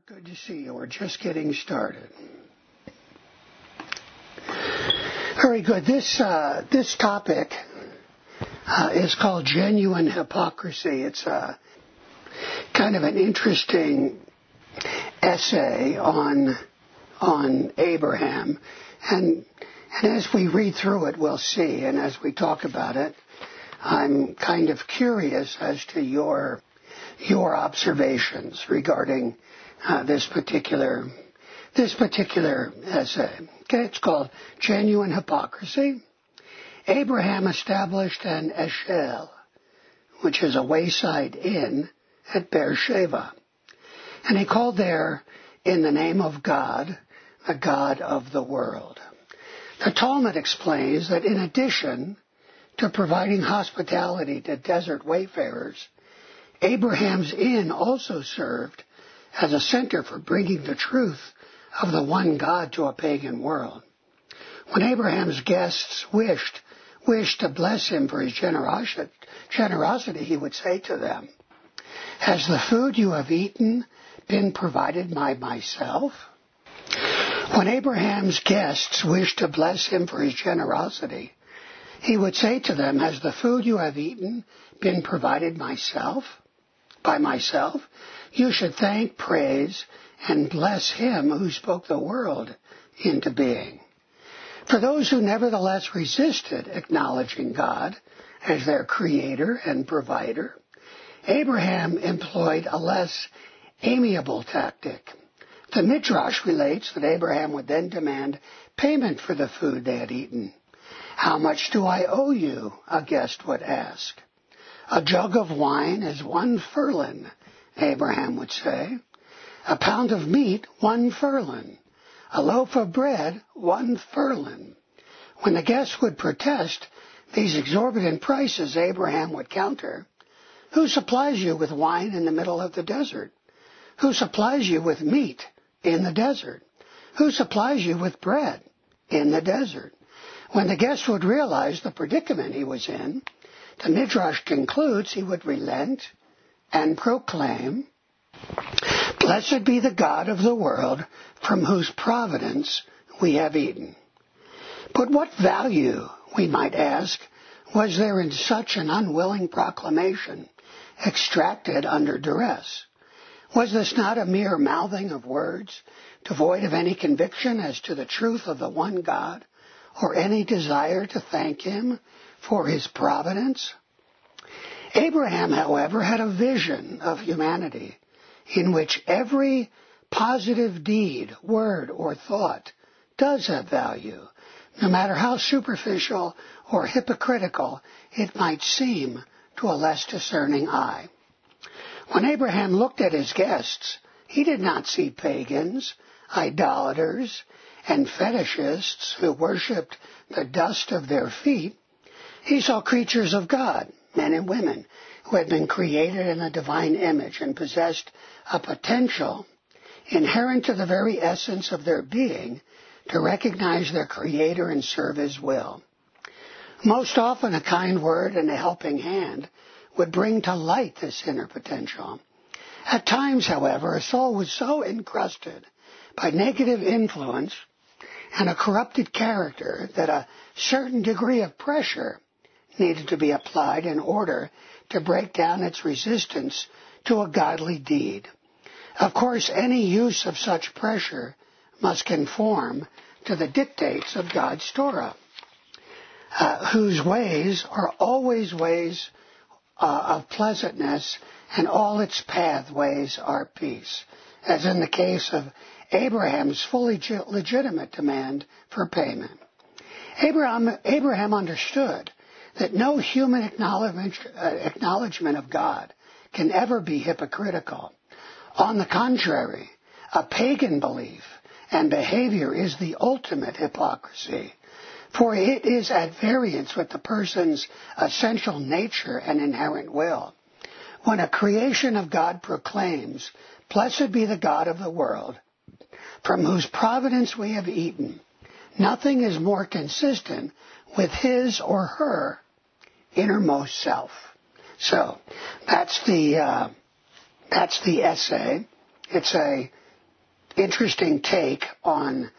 Good to see you. We're just getting started. Very good. This topic is called genuine hypocrisy. It's kind of an interesting essay on Abraham, and as we read through it, we'll see. And as we talk about it, I'm kind of curious as to your observations regarding this particular essay. Okay, it's called Genuine Hypocrisy. Abraham established an eshel, which is a wayside inn at Beersheba, and he called there in the name of God, the God of the world. The Talmud explains that in addition to providing hospitality to desert wayfarers, Abraham's inn also served as a center for bringing the truth of the one God to a pagan world. When Abraham's guests wished to bless him for his generosity, he would say to them, "Has the food you have eaten been provided by myself?" When Abraham's guests wished to bless him for his generosity, he would say to them, "Has the food you have eaten been provided by myself? You should thank, praise, and bless him who spoke the world into being." For those who nevertheless resisted acknowledging God as their creator and provider, Abraham employed a less amiable tactic. The Midrash relates that Abraham would then demand payment for the food they had eaten. "How much do I owe you?" a guest would ask. "A jug of wine is 1 furlong," Abraham would say. "A pound of meat, 1 furlong. A loaf of bread, 1 furlong." When the guests would protest these exorbitant prices, Abraham would counter, "Who supplies you with wine in the middle of the desert? Who supplies you with meat in the desert? Who supplies you with bread in the desert?" When the guest would realize the predicament he was in, the Midrash concludes he would relent and proclaim, "Blessed be the God of the world from whose providence we have eaten." But what value, we might ask, was there in such an unwilling proclamation extracted under duress? Was this not a mere mouthing of words, devoid of any conviction as to the truth of the one God, or any desire to thank him for his providence? Abraham, however, had a vision of humanity in which every positive deed, word, or thought does have value, no matter how superficial or hypocritical it might seem to a less discerning eye. When Abraham looked at his guests, he did not see pagans, idolaters, and fetishists who worshipped the dust of their feet. He saw creatures of God, men and women, who had been created in a divine image and possessed a potential inherent to the very essence of their being to recognize their Creator and serve His will. Most often a kind word and a helping hand would bring to light this inner potential. At times, however, a soul was so encrusted by negative influence and a corrupted character that a certain degree of pressure needed to be applied in order to break down its resistance to a godly deed. Of course, any use of such pressure must conform to the dictates of God's Torah, whose ways are always ways of pleasantness, and all its pathways are peace, as in the case of Abraham's fully legitimate demand for payment. Abraham understood that no human acknowledgement of God can ever be hypocritical. On the contrary, a pagan belief and behavior is the ultimate hypocrisy, for it is at variance with the person's essential nature and inherent will. When a creation of God proclaims, "Blessed be the God of the world, from whose providence we have eaten," nothing is more consistent with his or her innermost self. So that's the essay. It's a interesting take on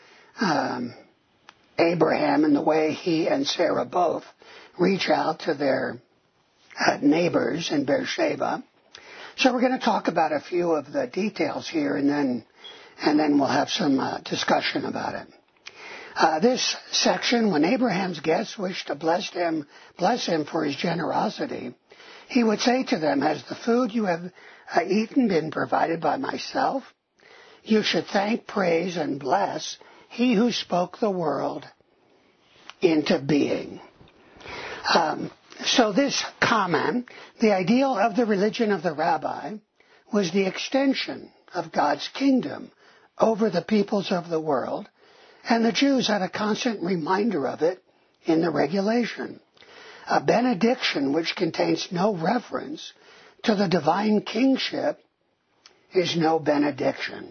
Abraham and the way he and Sarah both reach out to their neighbors in Beersheba. So we're going to talk about a few of the details here, and then we'll have some discussion about it. This section, when Abraham's guests wished to bless him for his generosity, he would say to them, "Has the food you have eaten been provided by myself? You should thank, praise, and bless he who spoke the world into being." So this comment, the ideal of the religion of the rabbi, was the extension of God's kingdom over the peoples of the world, and the Jews had a constant reminder of it in the regulation. A benediction which contains no reference to the divine kingship is no benediction.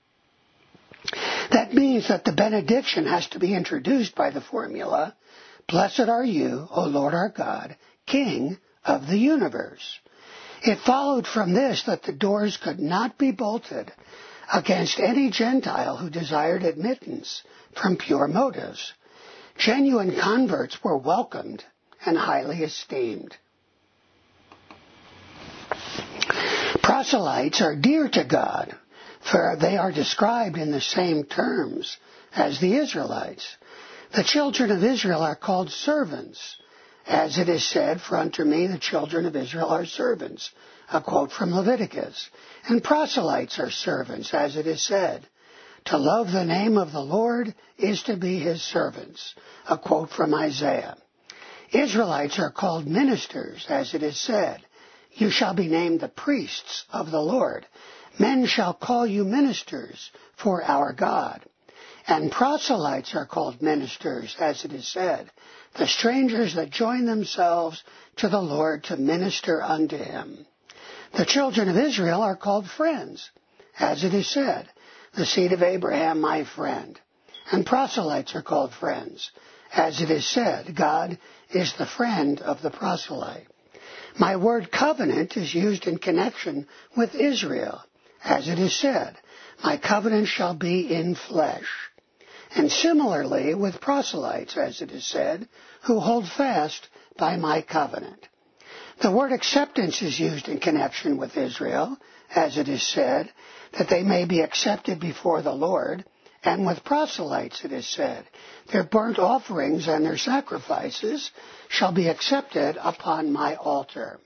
That means that the benediction has to be introduced by the formula, "Blessed are you, O Lord our God, King of the universe." It followed from this that the doors could not be bolted against any Gentile who desired admittance from pure motives. Genuine converts were welcomed and highly esteemed. Proselytes are dear to God, for they are described in the same terms as the Israelites. The children of Israel are called servants, as it is said, "For unto me the children of Israel are servants," a quote from Leviticus. And proselytes are servants, as it is said, "To love the name of the Lord is to be his servants," a quote from Isaiah. Israelites are called ministers, as it is said, "You shall be named the priests of the Lord. Men shall call you ministers for our God." And proselytes are called ministers, as it is said, "The strangers that join themselves to the Lord to minister unto him." The children of Israel are called friends, as it is said, "The seed of Abraham, my friend." And proselytes are called friends, as it is said, "God is the friend of the proselyte." My word covenant is used in connection with Israel, as it is said, "My covenant shall be in flesh." And similarly with proselytes, as it is said, "Who hold fast by my covenant." The word acceptance is used in connection with Israel, as it is said, "That they may be accepted before the Lord." And with proselytes, it is said, "Their burnt offerings and their sacrifices shall be accepted upon my altar."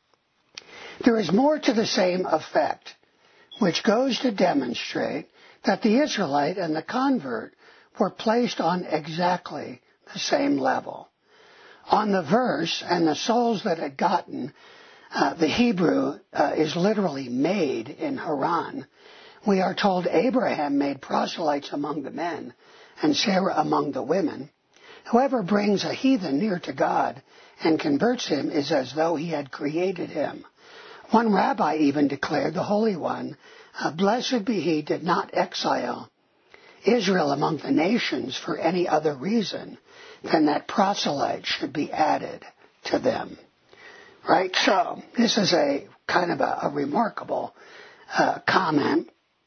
There is more to the same effect, which goes to demonstrate that the Israelite and the convert were placed on exactly the same level. On the verse, "and the souls that had gotten," the Hebrew is literally made in Haran. We are told Abraham made proselytes among the men and Sarah among the women. Whoever brings a heathen near to God and converts him is as though he had created him. One rabbi even declared, the Holy One, "Blessed be he did not exile Israel among the nations for any other reason than that proselytes should be added to them." Right? So this is a kind of a remarkable comment.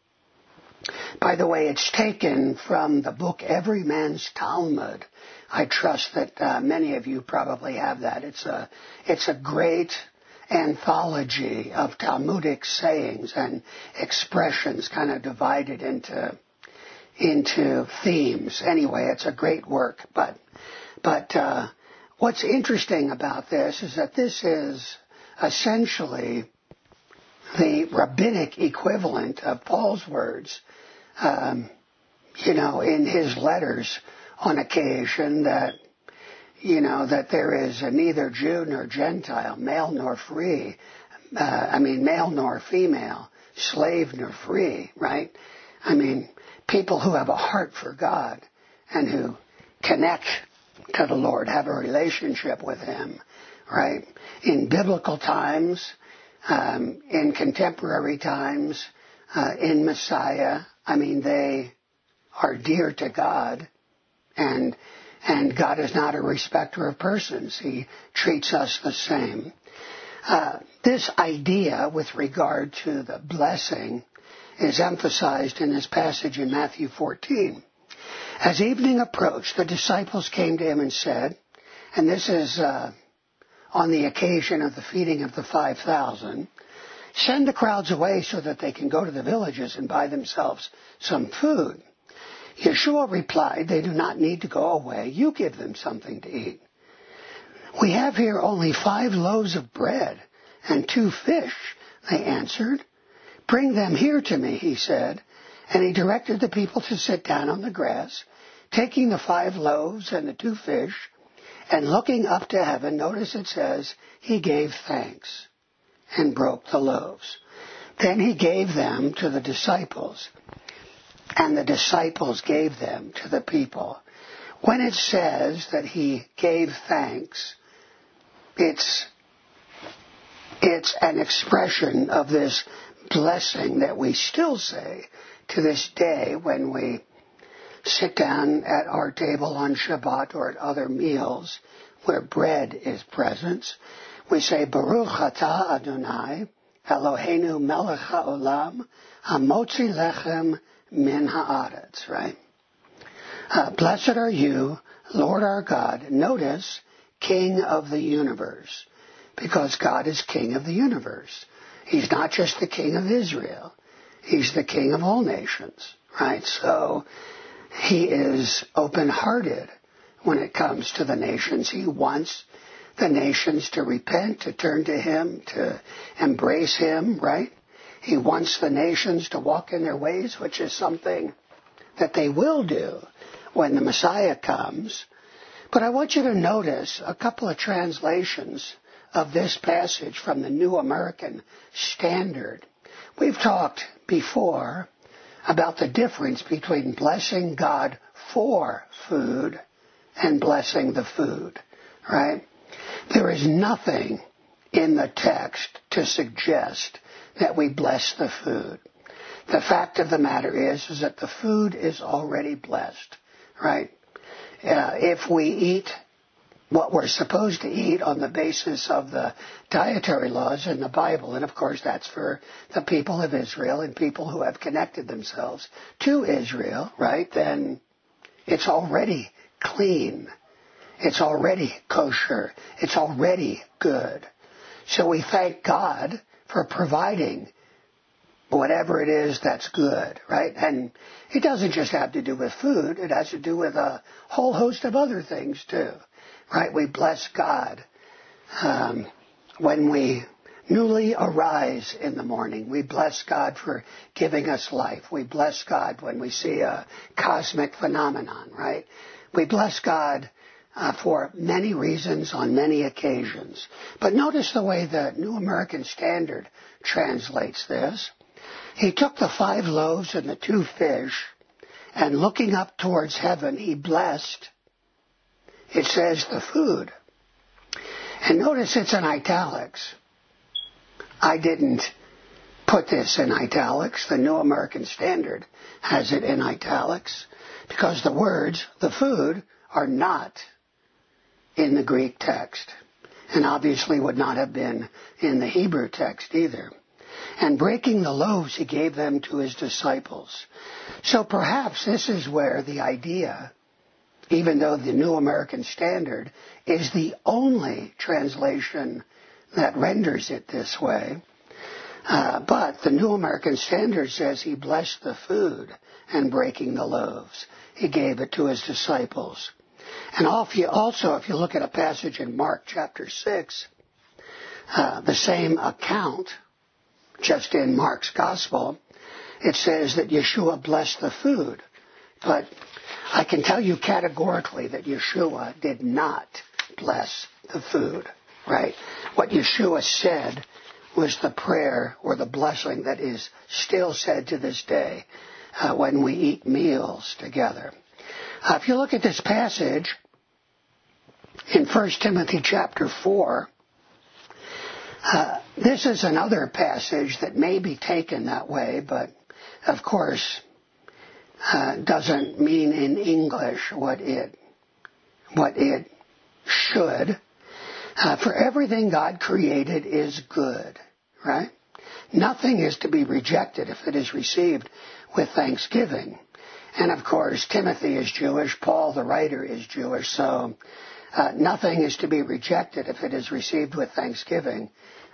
By the way, it's taken from the book Every Man's Talmud. I trust that many of you probably have that. It's a great anthology of Talmudic sayings and expressions, kind of divided into themes. Anyway, it's a great work. But what's interesting about this is that this is essentially the rabbinic equivalent of Paul's words, in his letters on occasion, that there is neither Jew nor Gentile, male nor free, male nor female, slave nor free, right? People who have a heart for God and who connect to the Lord, have a relationship with him, right? In biblical times, in contemporary times, in Messiah, they are dear to God, and God is not a respecter of persons. He treats us the same. This idea with regard to the blessing is emphasized in this passage in Matthew 14. As evening approached, the disciples came to him and said, and this is on the occasion of the feeding of the 5,000, send the crowds away so that they can go to the villages and buy themselves some food. Yeshua replied, they do not need to go away. You give them something to eat. We have here only 5 loaves of bread and 2 fish, they answered. Bring them here to me, he said. And he directed the people to sit down on the grass, taking the 5 loaves and the 2 fish, and looking up to heaven, notice it says, he gave thanks and broke the loaves. Then he gave them to the disciples, and the disciples gave them to the people. When it says that he gave thanks, it's an expression of this blessing that we still say to this day when we sit down at our table on Shabbat or at other meals where bread is present. We say, Baruch atah Adonai, Eloheinu melech haolam, hamotzi lechem min haaretz, right? Blessed are you, Lord our God. Notice, King of the universe, because God is King of the universe. He's not just the King of Israel. He's the King of all nations, right? So he is open-hearted when it comes to the nations. He wants the nations to repent, to turn to him, to embrace him, right? He wants the nations to walk in their ways, which is something that they will do when the Messiah comes. But I want you to notice a couple of translations of this passage from the New American Standard. We've talked before about the difference between blessing God for food and blessing the food, right? There is nothing in the text to suggest that we bless the food. The fact of the matter is that the food is already blessed, right? If we eat what we're supposed to eat on the basis of the dietary laws in the Bible, and of course that's for the people of Israel and people who have connected themselves to Israel, right? Then it's already clean. It's already kosher. It's already good. So we thank God for providing whatever it is that's good, right? And it doesn't just have to do with food. It has to do with a whole host of other things too, right? We bless God when we newly arise in the morning. We bless God for giving us life. We bless God when we see a cosmic phenomenon, right? We bless God for many reasons on many occasions. But notice the way the New American Standard translates this. He took the 5 loaves and the 2 fish, and looking up towards heaven, he blessed, it says, the food. And notice it's in italics. I didn't put this in italics. The New American Standard has it in italics because the words, the food, are not in the Greek text, and obviously would not have been in the Hebrew text either. And breaking the loaves, he gave them to his disciples. So perhaps this is where the idea, even though the New American Standard is the only translation that renders it this way, but the New American Standard says he blessed the food, and breaking the loaves, he gave it to his disciples. And also, if you look at a passage in Mark chapter 6, the same account, just in Mark's Gospel, it says that Yeshua blessed the food. But I can tell you categorically that Yeshua did not bless the food, right? What Yeshua said was the prayer or the blessing that is still said to this day when we eat meals together. If you look at this passage in 1 Timothy chapter 4, this is another passage that may be taken that way, but of course doesn't mean in English what it should. For everything God created is good, right? Nothing is to be rejected if it is received with thanksgiving. And of course, Timothy is Jewish, Paul the writer is Jewish, so nothing is to be rejected if it is received with thanksgiving.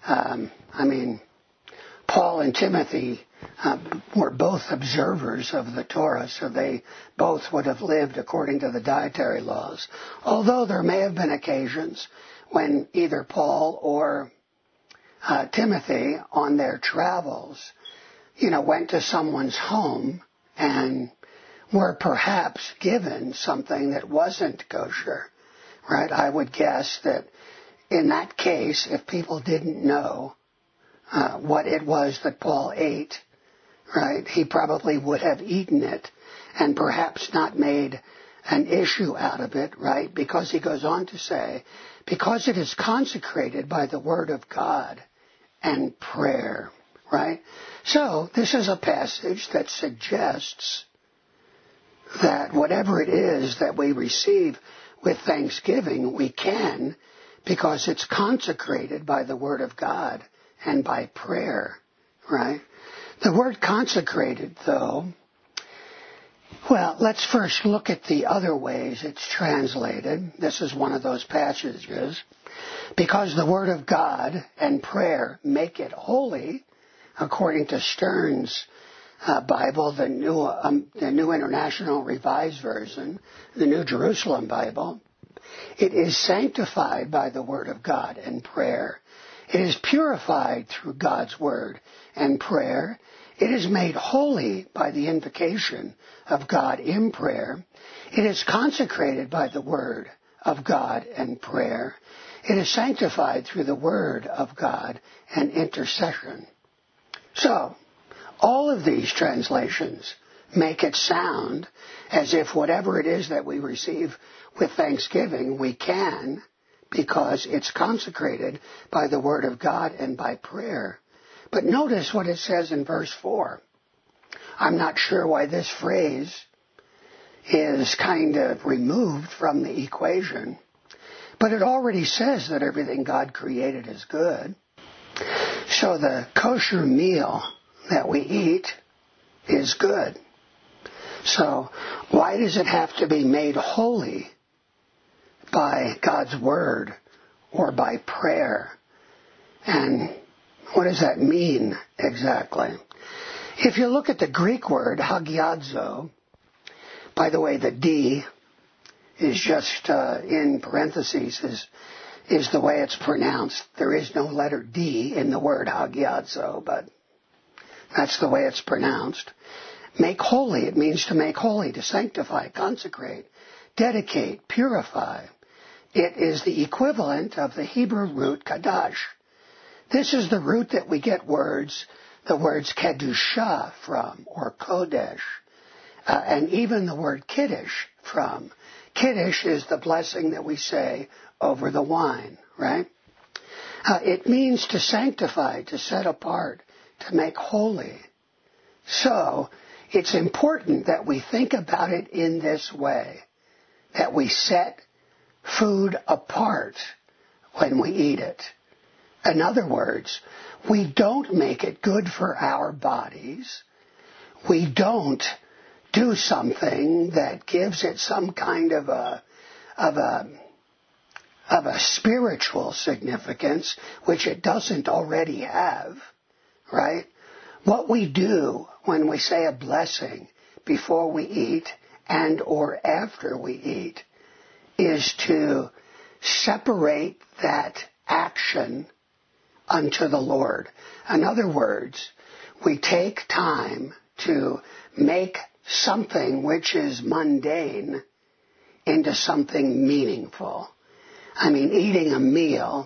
Paul and Timothy were both observers of the Torah, so they both would have lived according to the dietary laws. Although there may have been occasions when either Paul or Timothy, on their travels, went to someone's home and were perhaps given something that wasn't kosher, right? I would guess that in that case, if people didn't know what it was that Paul ate, right, he probably would have eaten it and perhaps not made an issue out of it, right? Because he goes on to say, because it is consecrated by the word of God and prayer, right? So this is a passage that suggests that whatever it is that we receive with thanksgiving, we can, because it's consecrated by the word of God and by prayer, right? The word consecrated, though, well, let's first look at the other ways it's translated. This is one of those passages. Because the word of God and prayer make it holy, according to Stern's Bible, the New International Revised Version, the New Jerusalem Bible, it is sanctified by the word of God and prayer. It is purified through God's word and prayer. It is made holy by the invocation of God in prayer. It is consecrated by the word of God and prayer. It is sanctified through the word of God and intercession. So, all of these translations make it sound as if whatever it is that we receive with thanksgiving, we can, because it's consecrated by the word of God and by prayer. But notice what it says in verse 4. I'm not sure why this phrase is kind of removed from the equation, but it already says that everything God created is good. So the kosher meal that we eat is good. So why does it have to be made holy by God's word or by prayer? And what does that mean exactly? If you look at the Greek word hagiadzo, by the way, the D is just in parentheses, is the way it's pronounced. There is no letter D in the word hagiadzo, but that's the way it's pronounced. Make holy, it means to make holy, to sanctify, consecrate, dedicate, purify. It is the equivalent of the Hebrew root kadash. This is the root that we get the words kedusha from, or kodesh, and even the word kiddush from. Kiddush is the blessing that we say over the wine, right? It means to sanctify, to set apart, to make holy. So, it's important that we think about it in this way, that we set food apart when we eat it. In other words, we don't make it good for our bodies. We don't do something that gives it some kind of a spiritual significance, which it doesn't already have, right? What we do when we say a blessing before we eat and or after we eat is to separate that action unto the Lord. In other words, we take time to make something which is mundane into something meaningful. I mean, eating a meal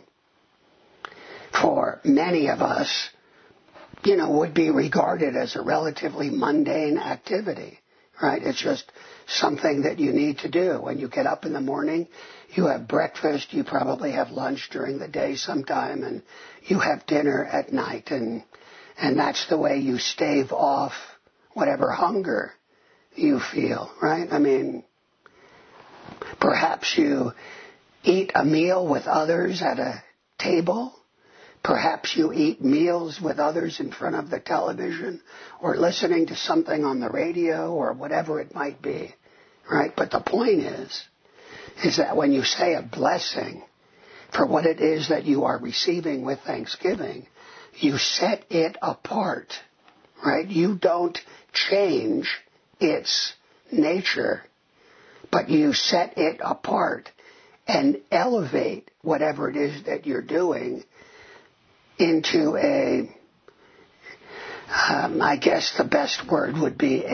for many of us, would be regarded as a relatively mundane activity, right? It's just something that you need to do. When you get up in the morning, you have breakfast, you probably have lunch during the day sometime, and you have dinner at night, and that's the way you stave off whatever hunger you feel, right? I mean, perhaps you eat a meal with others at a table. Perhaps you eat meals with others in front of the television or listening to something on the radio or whatever it might be, right? But the point is that when you say a blessing for what it is that you are receiving with thanksgiving, you set it apart, right? You don't change its nature, but you set it apart and elevate whatever it is that you're doing into I guess the best word would be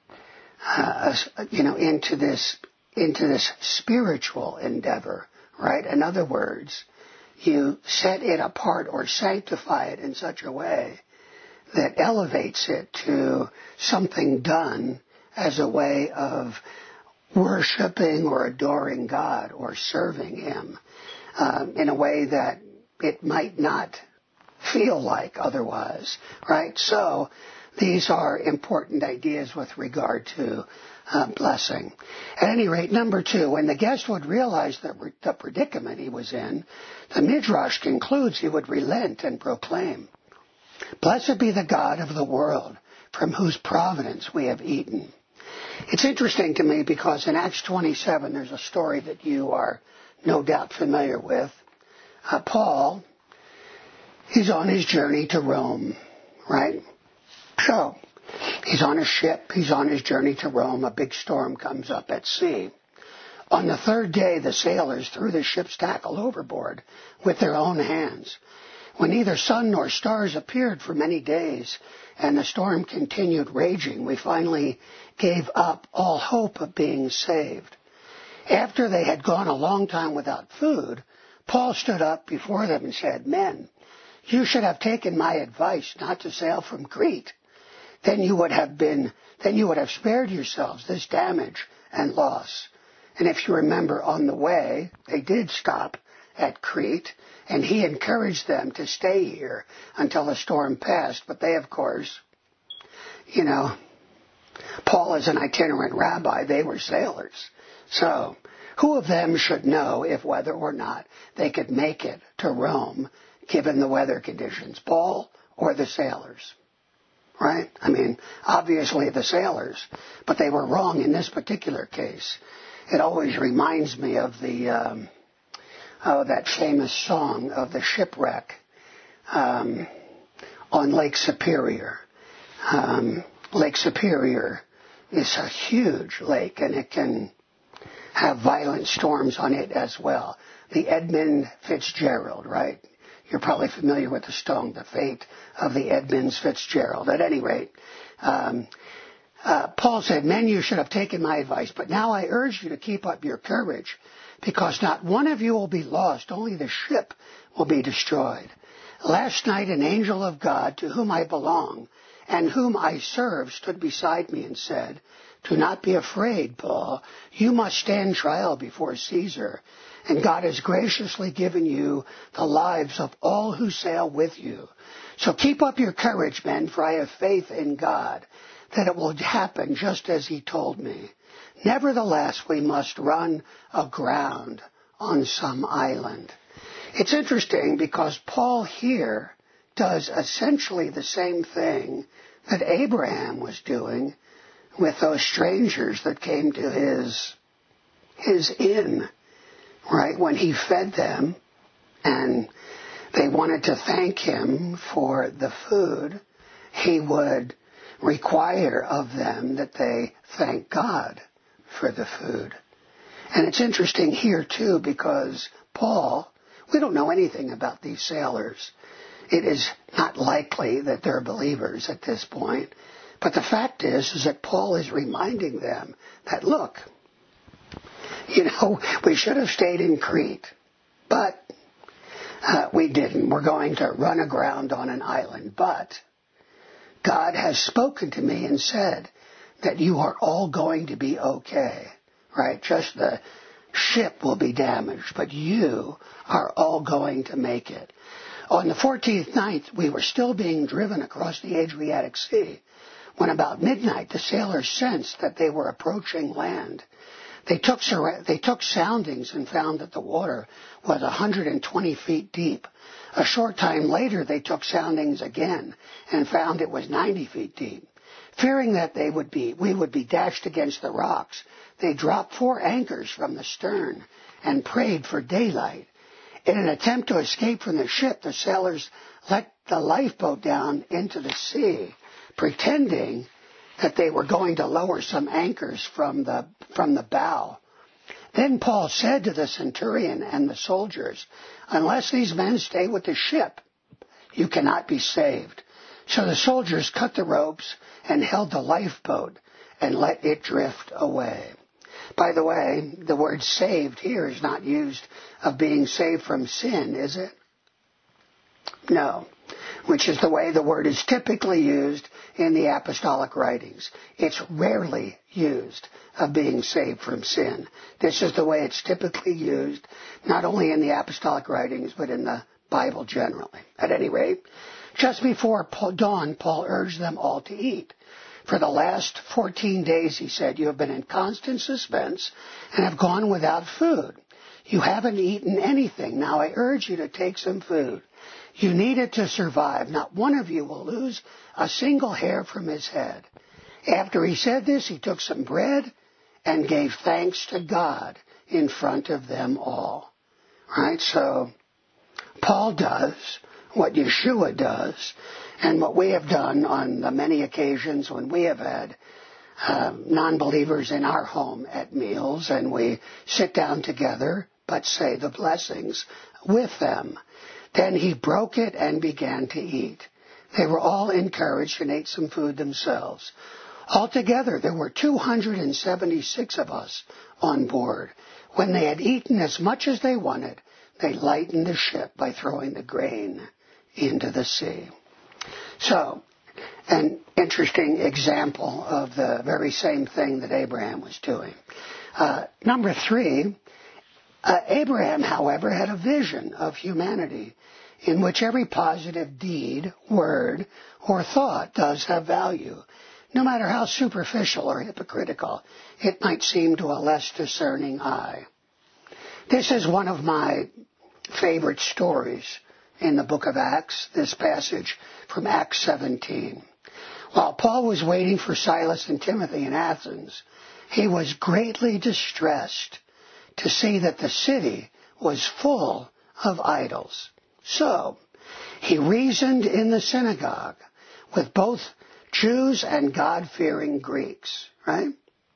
into this spiritual endeavor, right? In other words, you set it apart or sanctify it in such a way that elevates it to something done as a way of worshiping or adoring God or serving Him in a way that it might not feel like otherwise, right? So these are important ideas with regard to blessing. At any rate, number 2, when the guest would realize the predicament he was in, the Midrash concludes he would relent and proclaim, "Blessed be the God of the world, from whose providence we have eaten." It's interesting to me because in Acts 27, there's a story that you are no doubt familiar with. Paul, he's on his journey to Rome, right? So, he's on a ship, he's on his journey to Rome, a big storm comes up at sea. On the 3rd day, the sailors threw the ship's tackle overboard with their own hands. When neither sun nor stars appeared for many days, and the storm continued raging, we finally gave up all hope of being saved. After they had gone a long time without food, Paul stood up before them and said, "Men, you should have taken my advice not to sail from Crete. Then you would have spared yourselves this damage and loss." And if you remember, on the way, they did stop at Crete, and he encouraged them to stay here until the storm passed. But they, of course, Paul is an itinerant rabbi. They were sailors. So, who of them should know if whether or not they could make it to Rome given the weather conditions, Paul or the sailors? Right? I mean, obviously the sailors, but they were wrong in this particular case. It always reminds me of that famous song of the shipwreck on Lake Superior. Lake Superior is a huge lake, and it can have violent storms on it as well. The Edmund Fitzgerald, right? You're probably familiar with the song, The Fate of the Edmund Fitzgerald. At any rate, Paul said, "Men, you should have taken my advice, but now I urge you to keep up your courage, because not one of you will be lost, only the ship will be destroyed. Last night an angel of God, to whom I belong and whom I serve, stood beside me and said, 'Do not be afraid, Paul. You must stand trial before Caesar, and God has graciously given you the lives of all who sail with you. So keep up your courage, men, for I have faith in God that it will happen just as He told me. Nevertheless, we must run aground on some island.'" It's interesting because Paul here does essentially the same thing that Abraham was doing with those strangers that came to his inn, right? When he fed them and they wanted to thank him for the food, he would require of them that they thank God for the food. And it's interesting here too because Paul, we don't know anything about these sailors. It is not likely that they're believers at this point. But the fact is that Paul is reminding them that, look, we should have stayed in Crete, but we didn't. We're going to run aground on an island. But God has spoken to me and said that you are all going to be okay, right? Just the ship will be damaged, but you are all going to make it. On the 14th night, we were still being driven across the Adriatic Sea, when about midnight the sailors sensed that they were approaching land. They took soundings and found that the water was 120 feet deep. A short time later, they took soundings again and found it was 90 feet deep. Fearing that we would be dashed against the rocks, they dropped 4 anchors from the stern and prayed for daylight. In an attempt to escape from the ship, the sailors let the lifeboat down into the sea, pretending that they were going to lower some anchors from the bow. Then Paul said to the centurion and the soldiers, "Unless these men stay with the ship, you cannot be saved." So the soldiers cut the ropes and held the lifeboat and let it drift away. By the way, the word saved here is not used of being saved from sin, is it? No, which is the way the word is typically used in the apostolic writings. It's rarely used of being saved from sin. This is the way it's typically used, not only in the apostolic writings, but in the Bible generally. At any rate, just before dawn, Paul urged them all to eat. For the last 14 days, he said, you have been in constant suspense and have gone without food. You haven't eaten anything. Now I urge you to take some food. You need it to survive. Not one of you will lose a single hair from his head. After he said this, he took some bread and gave thanks to God in front of them all. Right? So Paul does what Yeshua does, and what we have done on the many occasions when we have had non-believers in our home at meals, and we sit down together but say the blessings with them. Then he broke it and began to eat. They were all encouraged and ate some food themselves. Altogether, there were 276 of us on board. When they had eaten as much as they wanted, they lightened the ship by throwing the grain into the sea. So, an interesting example of the very same thing that Abraham was doing. Number 3, Abraham, however, had a vision of humanity in which every positive deed, word, or thought does have value. No matter how superficial or hypocritical it might seem to a less discerning eye. This is one of my favorite stories in the book of Acts, this passage from Acts 17. While Paul was waiting for Silas and Timothy in Athens, he was greatly distressed to see that the city was full of idols. So he reasoned in the synagogue with both Jews and God-fearing Greeks, right?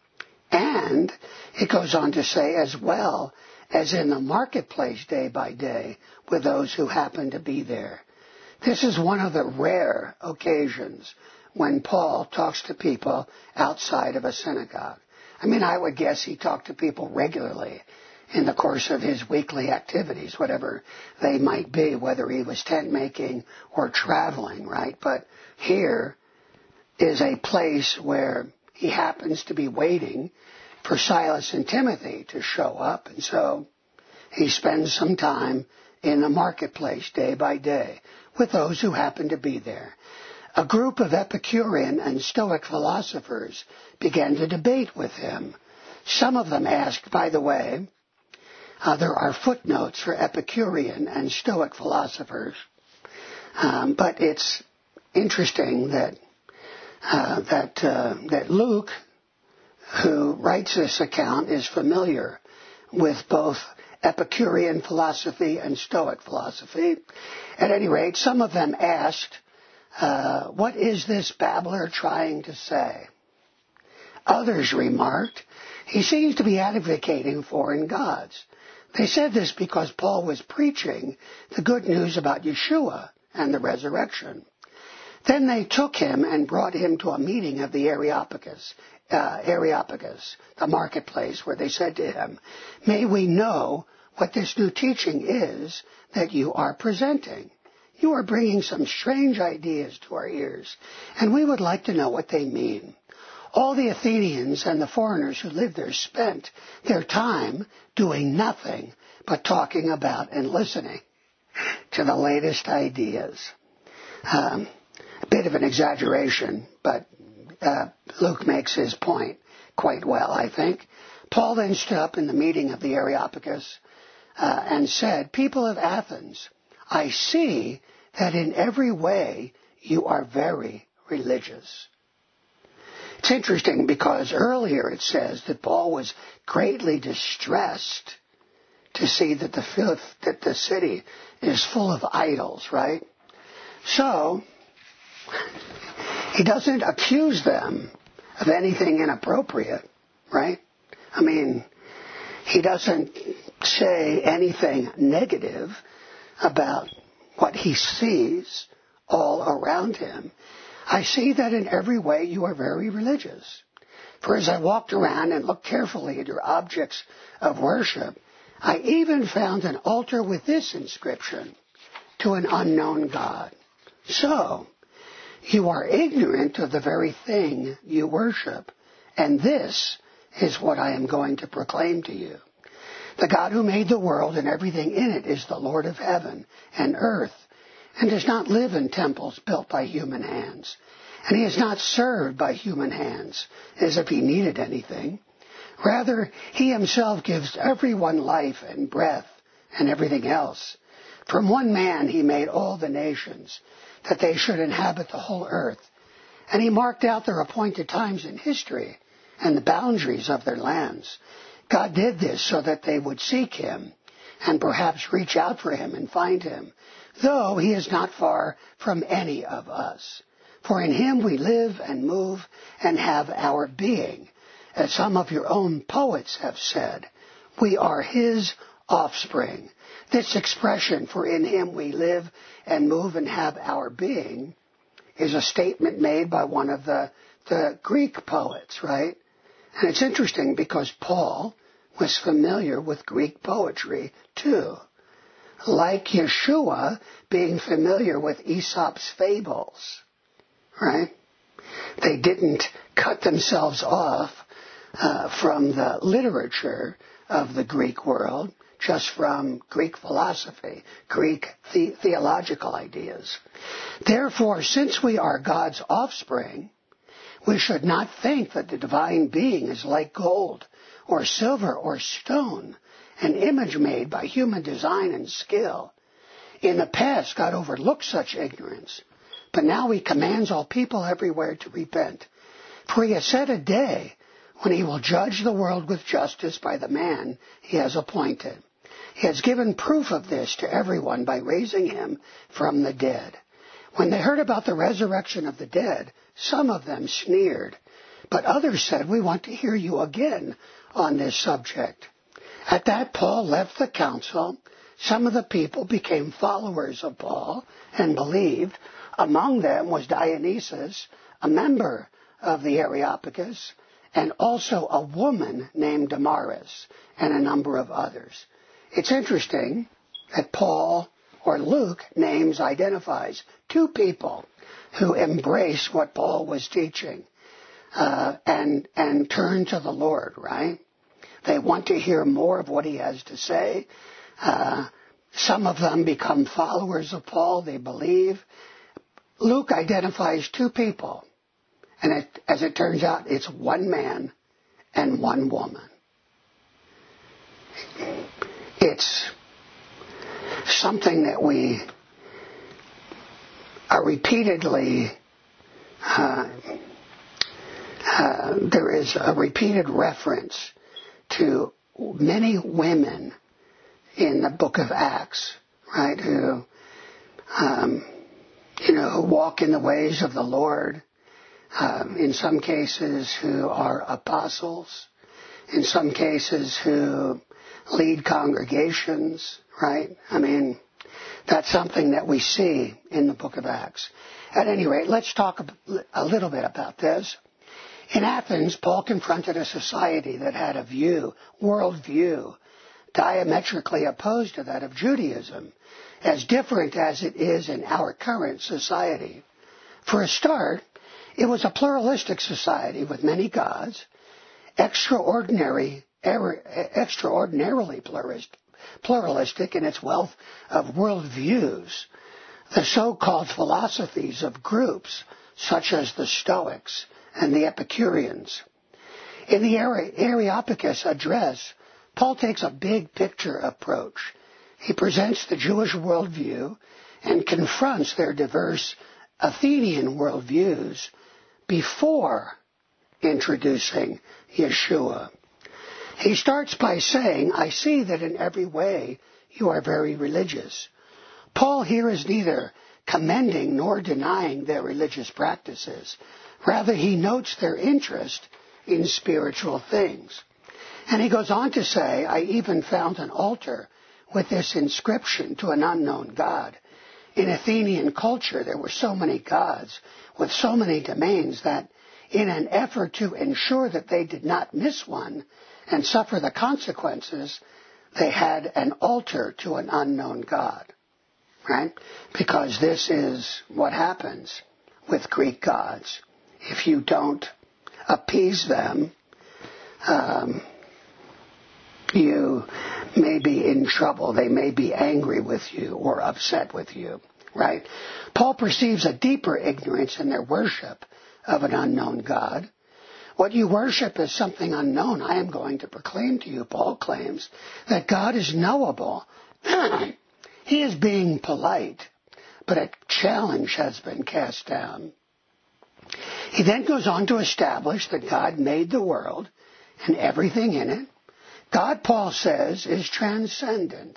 And it goes on to say, as well as in the marketplace day by day with those who happened to be there. This is one of the rare occasions when Paul talks to people outside of a synagogue. I mean, I would guess he talked to people regularly in the course of his weekly activities, whatever they might be, whether he was tent making or traveling, right? But here is a place where he happens to be waiting for Silas and Timothy to show up, and so he spends some time in the marketplace day by day with those who happen to be there. A group of Epicurean and Stoic philosophers began to debate with him. Some of them asked, by the way, there are footnotes for Epicurean and Stoic philosophers, but it's interesting that Luke, who writes this account, is familiar with both Epicurean philosophy and Stoic philosophy. At any rate, some of them asked, what is this babbler trying to say? Others remarked, he seems to be advocating foreign gods. They said this because Paul was preaching the good news about Yeshua and the resurrection. Then they took him and brought him to a meeting of the Areopagus, the marketplace, where they said to him, may we know what this new teaching is that you are presenting. You are bringing some strange ideas to our ears, and we would like to know what they mean. All the Athenians and the foreigners who live there spent their time doing nothing but talking about and listening to the latest ideas. A bit of an exaggeration, but Luke makes his point quite well, I think. Paul then stood up in the meeting of the Areopagus and said, "People of Athens, I see that in every way you are very religious." It's interesting because earlier it says that Paul was greatly distressed to see that the city is full of idols, right? So, he doesn't accuse them of anything inappropriate, right? I mean, he doesn't say anything negative about what he sees all around him. I see that in every way you are very religious. For as I walked around and looked carefully at your objects of worship, I even found an altar with this inscription, "To an unknown God." So, you are ignorant of the very thing you worship, and this is what I am going to proclaim to you. The God who made the world and everything in it is the Lord of heaven and earth, and does not live in temples built by human hands. And he is not served by human hands as if he needed anything. Rather, he himself gives everyone life and breath and everything else. From one man he made all the nations, that they should inhabit the whole earth. And he marked out their appointed times in history and the boundaries of their lands. God did this so that they would seek him and perhaps reach out for him and find him, though he is not far from any of us. For in him we live and move and have our being. As some of your own poets have said, we are his offspring. This expression, "for in him we live and move and have our being," is a statement made by one of the Greek poets, right? And it's interesting because Paul was familiar with Greek poetry too, like Yeshua being familiar with Aesop's fables, right? They didn't cut themselves off from the literature of the Greek world, just from Greek philosophy, Greek theological ideas. Therefore, since we are God's offspring, we should not think that the divine being is like gold or silver or stone, an image made by human design and skill. In the past, God overlooked such ignorance, but now he commands all people everywhere to repent. For he has set a day when he will judge the world with justice by the man he has appointed. He has given proof of this to everyone by raising him from the dead. When they heard about the resurrection of the dead, some of them sneered, but others said, "We want to hear you again on this subject." At that, Paul left the council. Some of the people became followers of Paul and believed. Among them was Dionysius, a member of the Areopagus, and also a woman named Damaris, and a number of others. It's interesting that Paul, or Luke, identifies two people who embrace what Paul was teaching and turn to the Lord, right? They want to hear more of what he has to say. Some of them become followers of Paul. They believe. Luke identifies two people. And as it turns out, it's one man and one woman. It's something that we are repeatedly, there is a repeated reference to many women in the book of Acts, right, who walk in the ways of the Lord, in some cases who are apostles, in some cases who lead congregations, right? I mean, that's something that we see in the book of Acts. At any rate, let's talk a little bit about this. In Athens, Paul confronted a society that had a worldview, diametrically opposed to that of Judaism, as different as it is in our current society. For a start, it was a pluralistic society with many gods, extraordinarily pluralistic in its wealth of worldviews. The so-called philosophies of groups such as the Stoics and the Epicureans. In the Areopagus address, Paul takes a big picture approach. He presents the Jewish worldview and confronts their diverse Athenian worldviews before introducing Yeshua. He starts by saying, I see that in every way you are very religious. Paul here is neither commending nor denying their religious practices. Rather, he notes their interest in spiritual things. And he goes on to say, I even found an altar with this inscription to an unknown God. In Athenian culture, there were so many gods with so many domains that in an effort to ensure that they did not miss one and suffer the consequences, they had an altar to an unknown God. Right? Because this is what happens with Greek gods. If you don't appease them, you may be in trouble. They may be angry with you or upset with you. Right? Paul perceives a deeper ignorance in their worship of an unknown God. What you worship is something unknown. I am going to proclaim to you, Paul claims, that God is knowable. He is being polite, but a challenge has been cast down. He then goes on to establish that God made the world and everything in it. God, Paul says, is transcendent,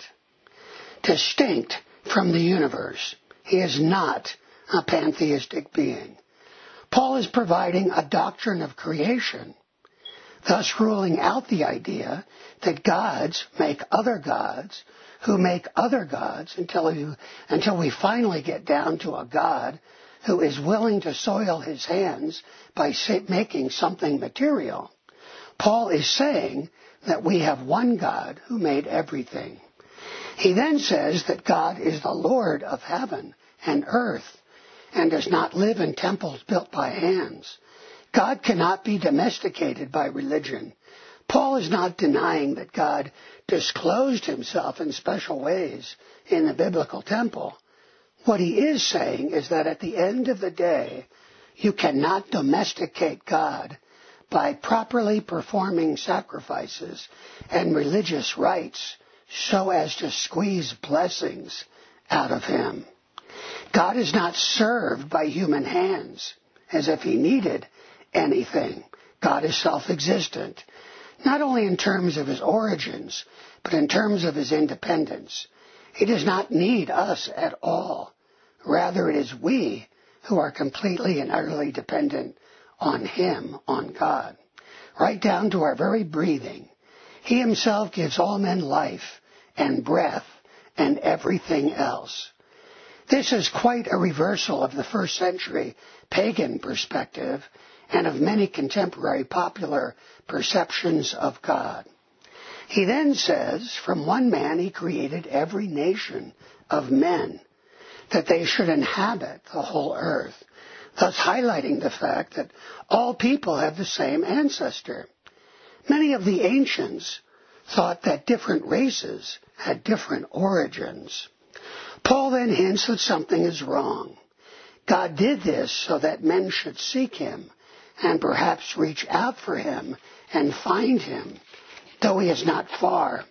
distinct from the universe. He is not a pantheistic being. Paul is providing a doctrine of creation, thus ruling out the idea that gods make other gods who make other gods until we finally get down to a God who is willing to soil his hands by making something material. Paul is saying that we have one God who made everything. He then says that God is the Lord of heaven and earth and does not live in temples built by hands. God cannot be domesticated by religion. Paul is not denying that God disclosed himself in special ways in the biblical temple. What he is saying is that at the end of the day, you cannot domesticate God by properly performing sacrifices and religious rites so as to squeeze blessings out of him. God is not served by human hands as if he needed anything. God is self-existent, not only in terms of his origins, but in terms of his independence. He does not need us at all. Rather, it is we who are completely and utterly dependent on him, on God, right down to our very breathing. He himself gives all men life and breath and everything else. This is quite a reversal of the first century pagan perspective and of many contemporary popular perceptions of God. He then says, from one man he created every nation of men, that they should inhabit the whole earth, thus highlighting the fact that all people have the same ancestor. Many of the ancients thought that different races had different origins. Paul then hints that something is wrong. God did this so that men should seek him and perhaps reach out for him and find him, though he is not far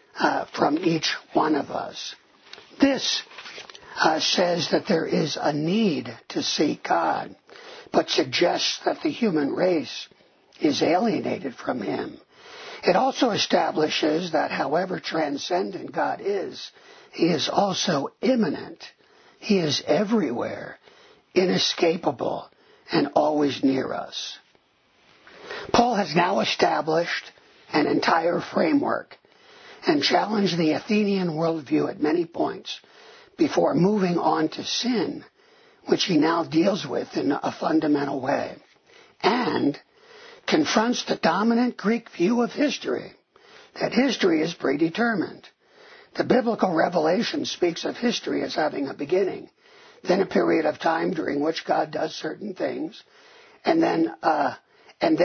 from each one of us. This says that there is a need to seek God, but suggests that the human race is alienated from him. It also establishes that however transcendent God is, he is also immanent. He is everywhere, inescapable, and always near us. Paul has now established an entire framework and challenged the Athenian worldview at many points before moving on to sin, which he now deals with in a fundamental way, and confronts the dominant Greek view of history, that history is predetermined. The biblical revelation speaks of history as having a beginning, then a period of time during which God does certain things, and then an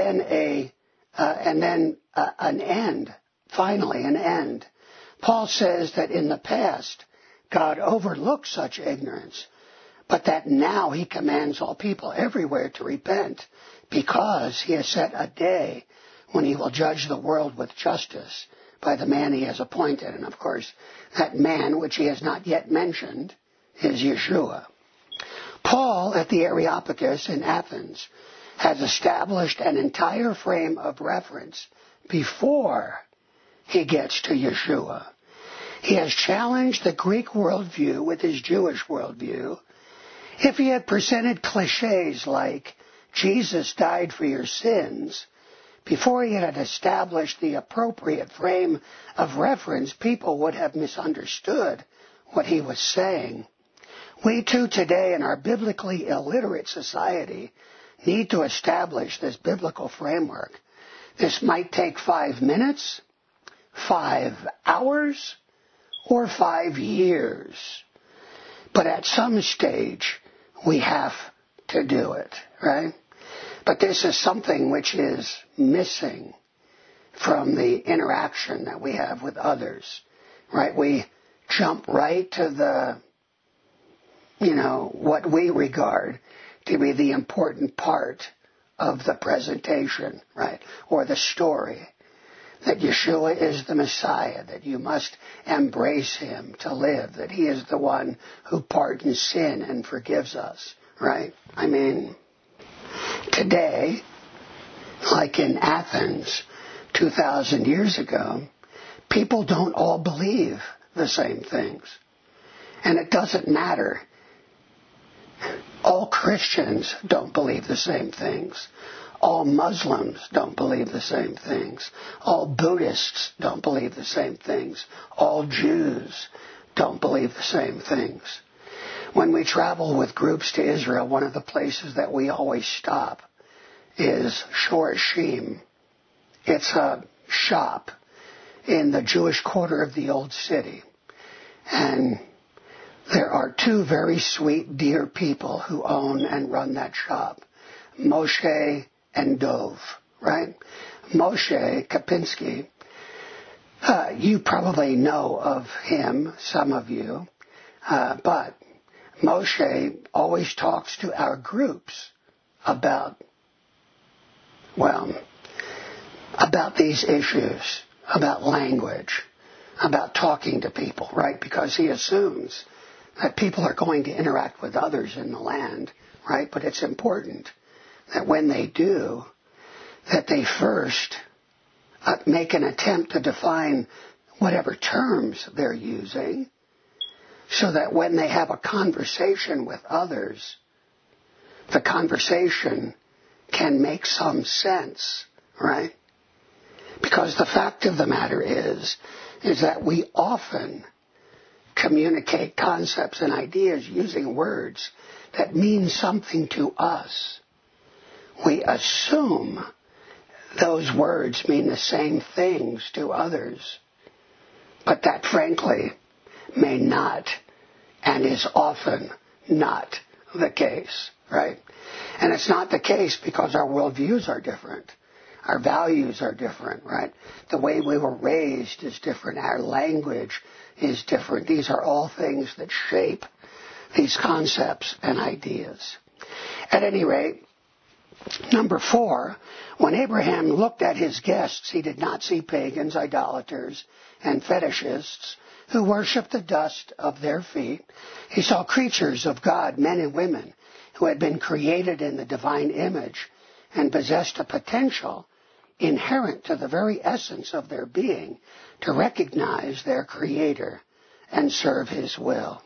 end, finally an end. Paul says that in the past, God overlooked such ignorance, but that now he commands all people everywhere to repent because he has set a day when he will judge the world with justice by the man he has appointed. And of course, that man, which he has not yet mentioned, is Yeshua. Paul, at the Areopagus in Athens, has established an entire frame of reference before he gets to Yeshua. He has challenged the Greek worldview with his Jewish worldview. If he had presented cliches like, Jesus died for your sins, before he had established the appropriate frame of reference, people would have misunderstood what he was saying. We too today in our biblically illiterate society need to establish this biblical framework. This might take 5 minutes, 5 hours, or 5 years. But at some stage, we have to do it, right? But this is something which is missing from the interaction that we have with others, right? We jump right to the, what we regard to be the important part of the presentation, right? Or the story. That Yeshua is the Messiah, that you must embrace him to live, that he is the one who pardons sin and forgives us, right? I mean, today, like in Athens 2,000 years ago, people don't all believe the same things. And it doesn't matter. All Christians don't believe the same things. All Muslims don't believe the same things. All Buddhists don't believe the same things. All Jews don't believe the same things. When we travel with groups to Israel, one of the places that we always stop is Shorashim. It's a shop in the Jewish quarter of the Old City. And there are 2 very sweet, dear people who own and run that shop, Moshe and Dov, right? Moshe Kapinski, you probably know of him, some of you, but Moshe always talks to our groups about these issues, about language, about talking to people, right? Because he assumes that people are going to interact with others in the land, right? But it's important that when they do, that they first make an attempt to define whatever terms they're using, so that when they have a conversation with others, the conversation can make some sense, right? Because the fact of the matter is that we often communicate concepts and ideas using words that mean something to us. We assume those words mean the same things to others, but that frankly may not and is often not the case, right? And it's not the case because our worldviews are different. Our values are different, right? The way we were raised is different. Our language is different. These are all things that shape these concepts and ideas. At any rate, number 4, when Abraham looked at his guests, he did not see pagans, idolaters, and fetishists who worshiped the dust of their feet. He saw creatures of God, men and women, who had been created in the divine image and possessed a potential inherent to the very essence of their being to recognize their Creator and serve His will.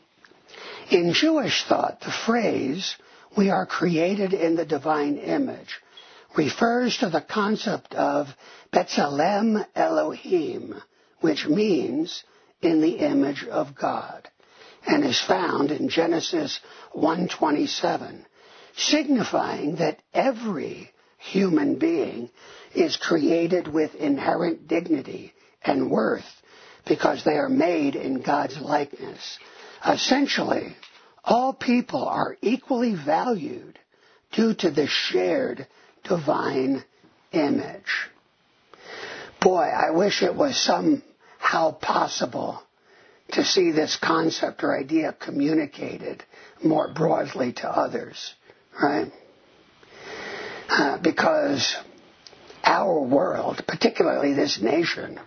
In Jewish thought, the phrase, "we are created in the divine image," refers to the concept of B'Tselem Elohim, which means in the image of God, and is found in Genesis 1:27, signifying that every human being is created with inherent dignity and worth because they are made in God's likeness. Essentially, all people are equally valued due to the shared divine image. Boy, I wish it was somehow possible to see this concept or idea communicated more broadly to others, right? because our world, particularly this nation,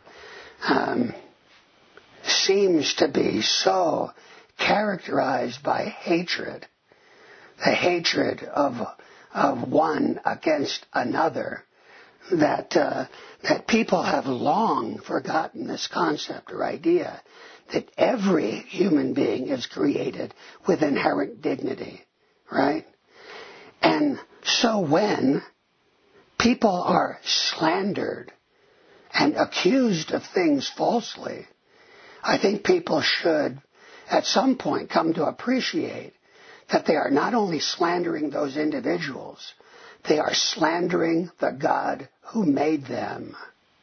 seems to be so characterized by hatred, the hatred of one against another, that people have long forgotten this concept or idea that every human being is created with inherent dignity, right? And so when people are slandered and accused of things falsely, I think people should at some point come to appreciate that they are not only slandering those individuals, they are slandering the God who made them.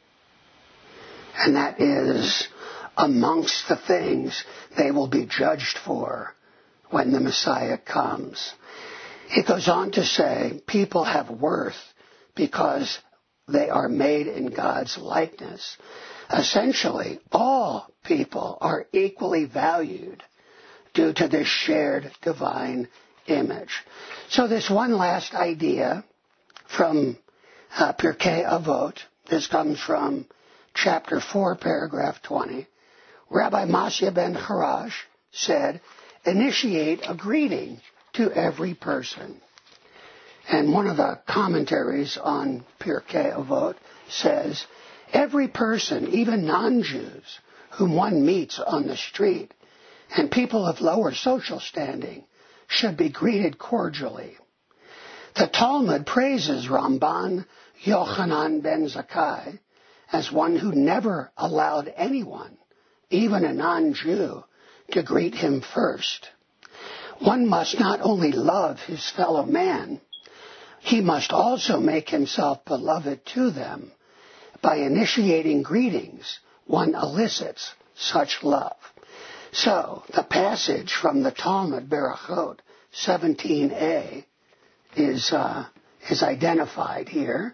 And that is amongst the things they will be judged for when the Messiah comes. It goes on to say, people have worth because they are made in God's likeness. Essentially, all people are equally valued due to this shared divine image. So this one last idea from Pirkei Avot, this comes from chapter 4, paragraph 20. Rabbi Masya ben Harash said, initiate a greeting to every person. And one of the commentaries on Pirkei Avot says, every person, even non-Jews, whom one meets on the street, and people of lower social standing, should be greeted cordially. The Talmud praises Ramban Yochanan ben Zakkai as one who never allowed anyone, even a non-Jew, to greet him first. One must not only love his fellow man, he must also make himself beloved to them. By initiating greetings, one elicits such love. So, the passage from the Talmud, Berachot 17a, is identified here.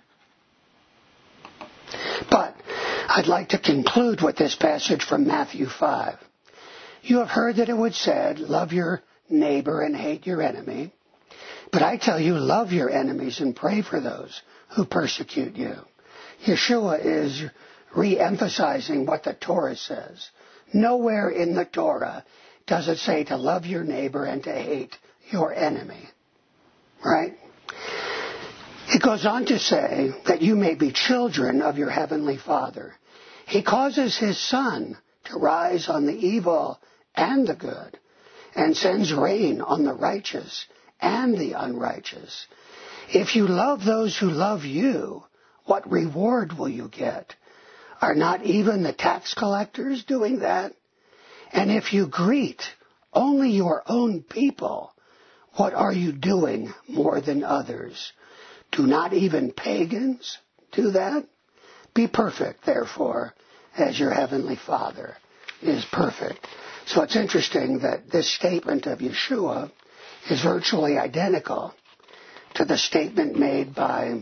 But I'd like to conclude with this passage from Matthew 5. You have heard that it was said, love your neighbor and hate your enemy. But I tell you, love your enemies and pray for those who persecute you. Yeshua is re-emphasizing what the Torah says. Nowhere in the Torah does it say to love your neighbor and to hate your enemy. Right? It goes on to say that you may be children of your heavenly Father. He causes his sun to rise on the evil and the good, and sends rain on the righteous and the unrighteous. If you love those who love you, what reward will you get? Are not even the tax collectors doing that? And if you greet only your own people, what are you doing more than others? Do not even pagans do that? Be perfect, therefore, as your heavenly Father is perfect. So it's interesting that this statement of Yeshua is virtually identical to the statement made by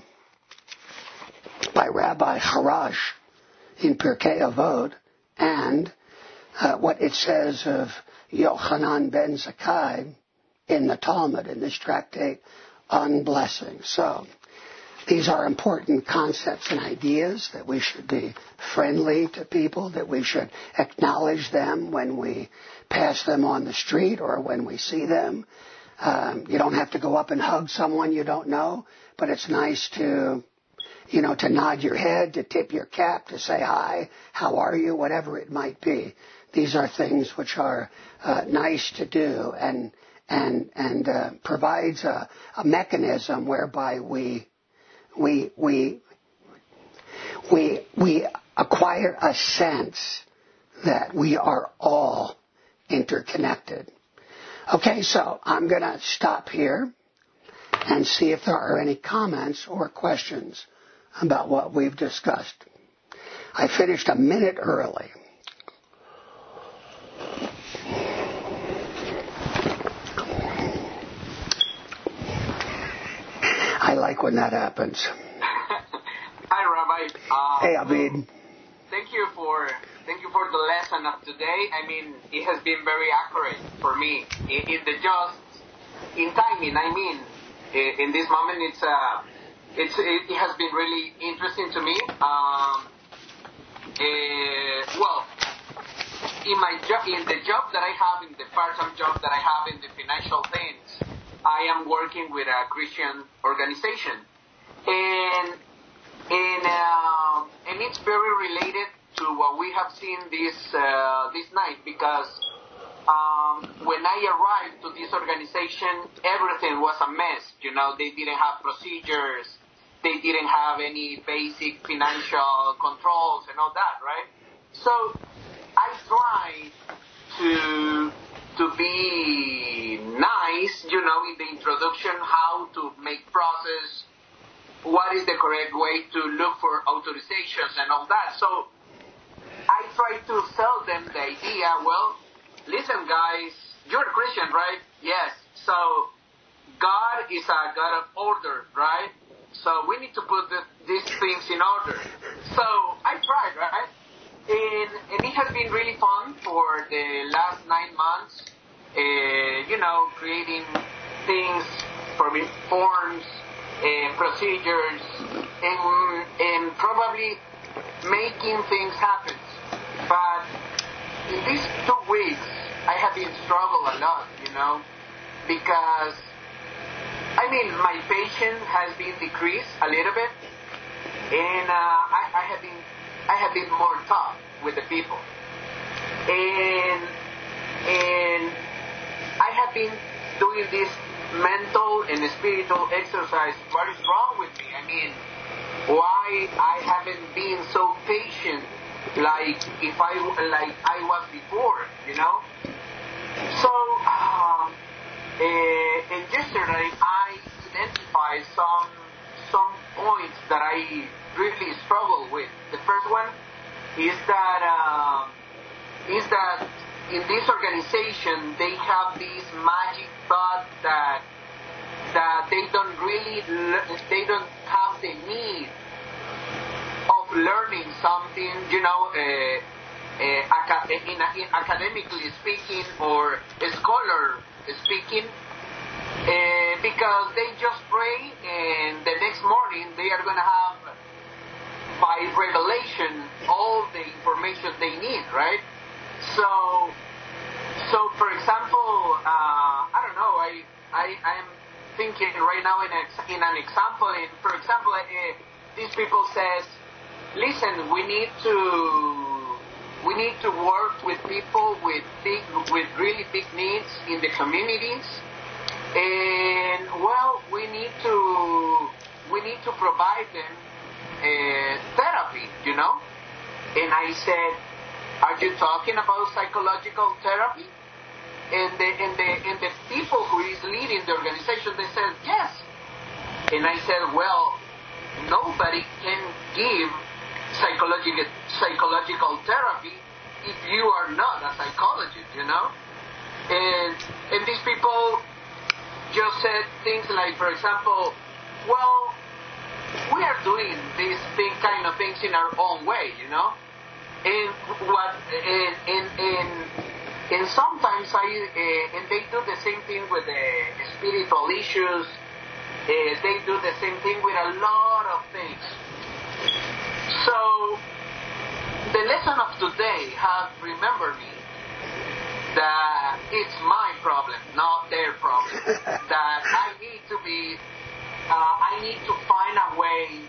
Rabbi Harash in Pirkei Avot and what it says of Yochanan ben Zakkai in the Talmud, in this tractate on blessing. So these are important concepts and ideas that we should be friendly to people, that we should acknowledge them when we pass them on the street or when we see them. You don't have to go up and hug someone you don't know, but it's nice to nod your head, to tip your cap, to say hi, how are you, whatever it might be. These are things which are nice to do and provides a mechanism whereby we acquire a sense that we are all interconnected. Okay, so I'm going to stop here and see if there are any comments or questions about what we've discussed. I finished a minute early. I like when that happens. Hi, Rabbi. Hey, Abid. Thank you for the lesson of today. I mean, it has been very accurate for me in timing. I mean, in this moment, it has been really interesting to me. Well, in the job that I have, in the part-time job that I have in the financial things, I am working with a Christian organization, and it's very related to what we have seen this night, because when I arrived to this organization, everything was a mess. They didn't have procedures, they didn't have any basic financial controls and all that, right? So I tried to be nice, in the introduction, how to make process, what is the correct way to look for authorizations and all that. So I tried to sell them the idea, well, listen guys, you're Christian, right? Yes. So God is a God of order, right? So we need to put these things in order. So I tried, right? And it has been really fun for the last 9 months, creating things, forms, procedures, and probably making things happen. But in these 2 weeks, I have been struggling a lot, because my patience has been decreased a little bit, and I have been more tough with the people, and I have been doing this mental and spiritual exercise. What is wrong with me? Why I haven't been so patient like I was before, So, and yesterday I identified some points that I really struggle with. The first one is that in this organization they have this magic thought that they don't have the need of learning something, academically speaking or scholar speaking, because they just pray and the next morning they are going to have by revelation all the information they need, right? So for example, I don't know, I am thinking right now in an example. For example, these people says, listen, we need to work with people with really big needs in the communities, and well, we need to provide them therapy, And I said, are you talking about psychological therapy? And the people who is leading the organization, they said yes. And I said, well, nobody can give psychological therapy if you are not a psychologist, And these people just said things like, for example, well, we are doing these kind of things in our own way, And sometimes and they do the same thing with the spiritual issues. They do the same thing with a lot of things. So the lesson of today has remembered me that it's my problem, not their problem. That I need to find a way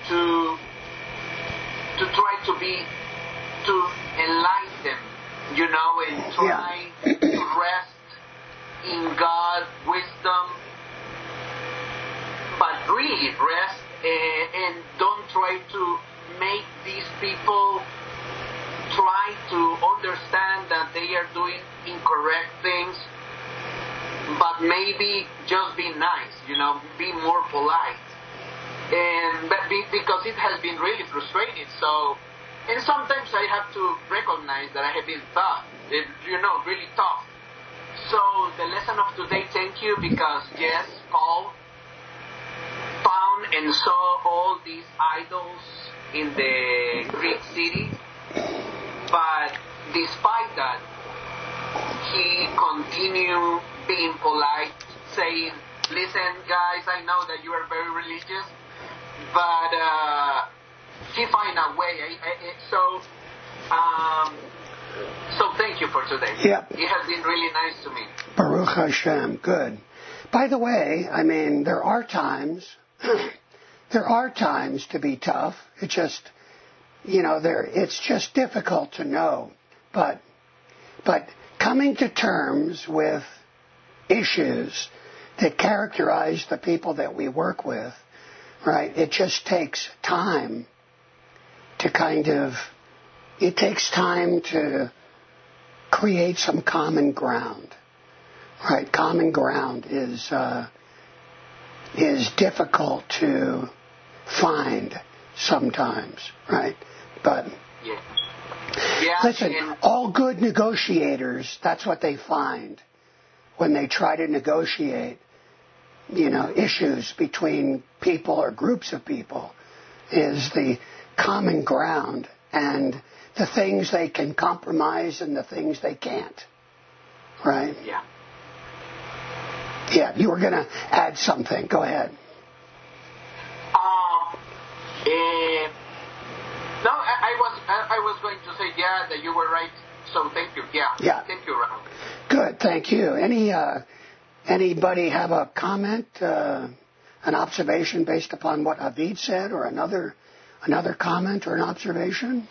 to try to enlighten them, and try to rest in God's wisdom, but really rest and don't try to make these people try to understand that they are doing incorrect things, but maybe just be nice, be more polite. And because it has been really frustrating. So, and sometimes I have to recognize that I have been tough, really tough. So the lesson of today, thank you, because yes, Paul found and saw all these idols in the Greek city, but despite that, he continued being polite, saying, listen guys, I know that you are very religious, but he find a way. So thank you for today. Yep. It has been really nice to me. Baruch Hashem. Good. By the way, I mean, there are times to be tough. It just, it's just difficult to know. But coming to terms with issues that characterize the people that we work with, right, it just takes time to it takes time to create some common ground, right? Common ground is difficult to find sometimes, right? But listen, all good negotiators, that's what they find when they try to negotiate, issues between people or groups of people, is the common ground and the things they can compromise and the things they can't. Right? Yeah. Yeah, you were going to add something. Go ahead. No, I was going to say, that you were right. So thank you. Yeah. Thank you, Ronald. Good, thank you. Anybody have a comment, an observation based upon what Avid said, or another comment or an observation?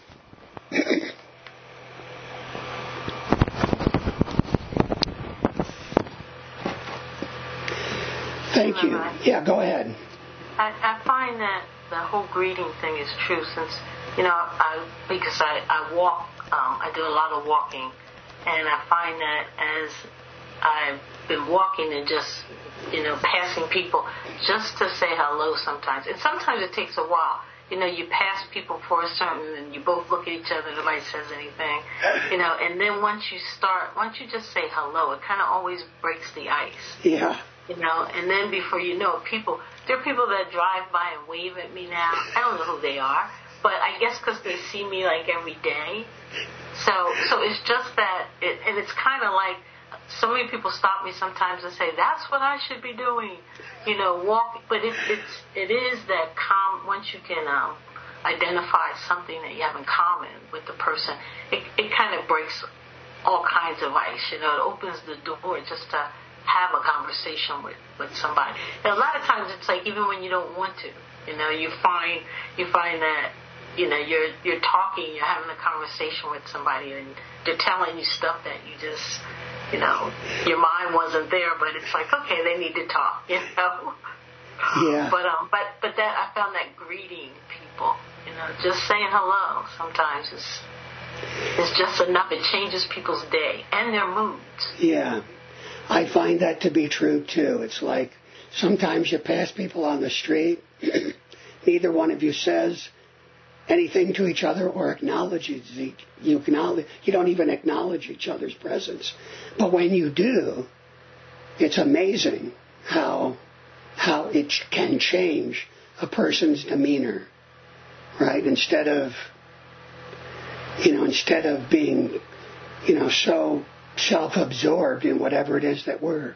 Thank you. Yeah, go ahead. I find that the whole greeting thing is true since, because I walk, I do a lot of walking, and I find that as I've been walking and just, passing people, just to say hello sometimes. And sometimes it takes a while. You pass people for a certain, and you both look at each other, nobody says anything, and then once you just say hello, it kind of always breaks the ice. Yeah. And then before you know it, there are people that drive by and wave at me now. I don't know who they are, but I guess because they see me like every day. So it's just that, and it's kind of like, so many people stop me sometimes and say, that's what I should be doing, walk. But it is that once you can identify something that you have in common with the person, it kind of breaks all kinds of ice. It opens the door just to have a conversation with somebody. And a lot of times it's like, even when you don't want to, you find that, you're talking, you're having a conversation with somebody, and they're telling you stuff that you just, your mind wasn't there, but it's like, okay, they need to talk, Yeah. But that, I found that greeting people, just saying hello sometimes is just enough. It changes people's day and their moods. Yeah. I find that to be true, too. It's like sometimes you pass people on the street, neither one of you says anything to each other or acknowledges you don't even acknowledge each other's presence. But when you do, it's amazing how it can change a person's demeanor, right? Instead of being, so self-absorbed in whatever it is that we're,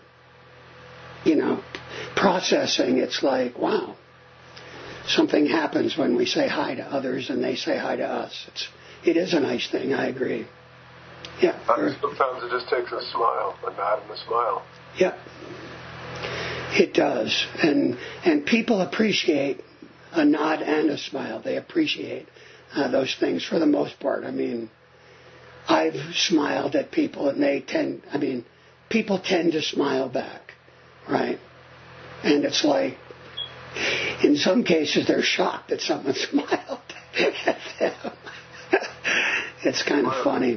processing, it's like, wow, something happens when we say hi to others and they say hi to us. It is a nice thing, I agree. Yeah. Sometimes it just takes a smile, a nod and a smile. Yep. It does. And people appreciate a nod and a smile. They appreciate those things for the most part. I mean, I've smiled at people and people tend to smile back, right? And it's like, in some cases they're shocked that someone smiled at them. It's kind of funny.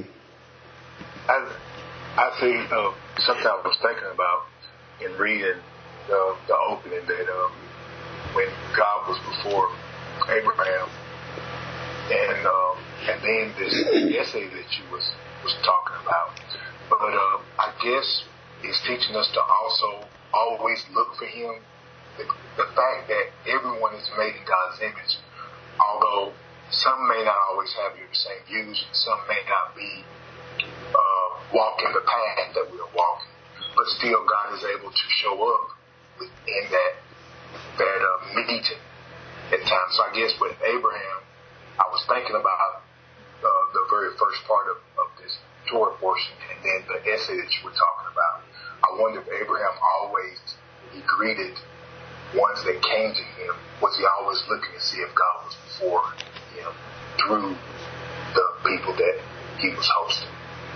I think something I was thinking about in reading the opening that when God was before Abraham, and then this essay that you was talking about. But I guess it's teaching us to also always look for Him. The fact that everyone is made in God's image, although some may not always have the same views, some may not be walking the path that we're walking, but still God is able to show up within that meeting at times. So I guess with Abraham, I was thinking about the very first part of this Torah portion, and then the essay that you were talking about. I wonder if Abraham always, he greeted ones that came to him, was he always looking to see if God was before him through the people that he was hosting?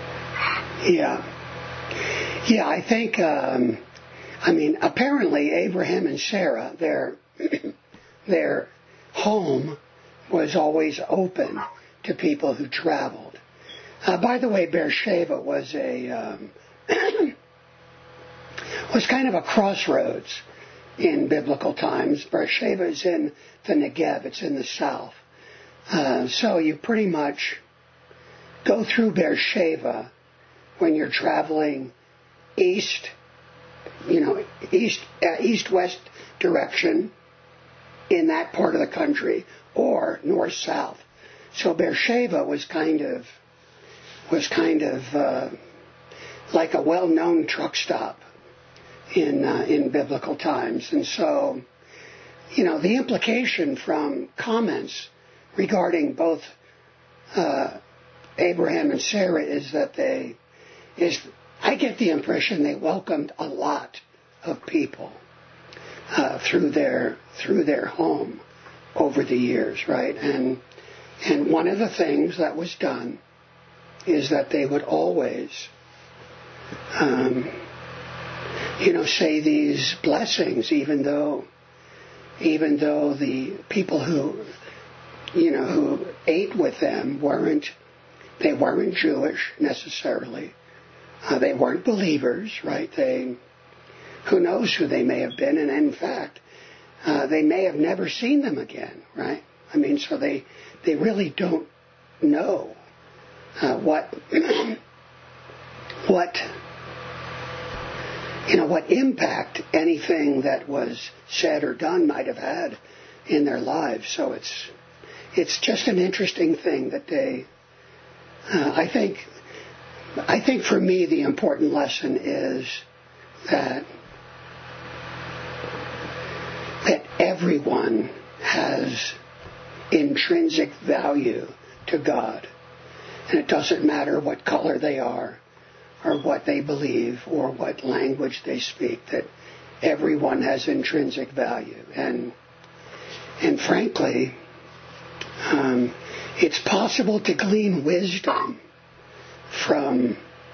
Yeah, I think, apparently Abraham and Sarah, their home was always open to people who traveled. By the way, Beersheba was was kind of a crossroads in biblical times. Beersheba is in the Negev, it's in the south. So you pretty much go through Beersheba when you're traveling east-west direction in that part of the country, or north-south. So Beersheba was kind of like a well-known truck stop in biblical times. And so, the implication from comments regarding both Abraham and Sarah is that I get the impression they welcomed a lot of people through their home over the years, right? And one of the things that was done is that they would always, say these blessings, even though the people who ate with them weren't Jewish necessarily. They weren't believers, right? Who knows who they may have been, and in fact, they may have never seen them again, right? So they really don't know what impact anything that was said or done might have had in their lives. So it's just an interesting thing that they. I think for me the important lesson is that everyone has intrinsic value to God. And it doesn't matter what color they are, or what they believe, or what language they speak, that everyone has intrinsic value. And frankly, it's possible to glean wisdom from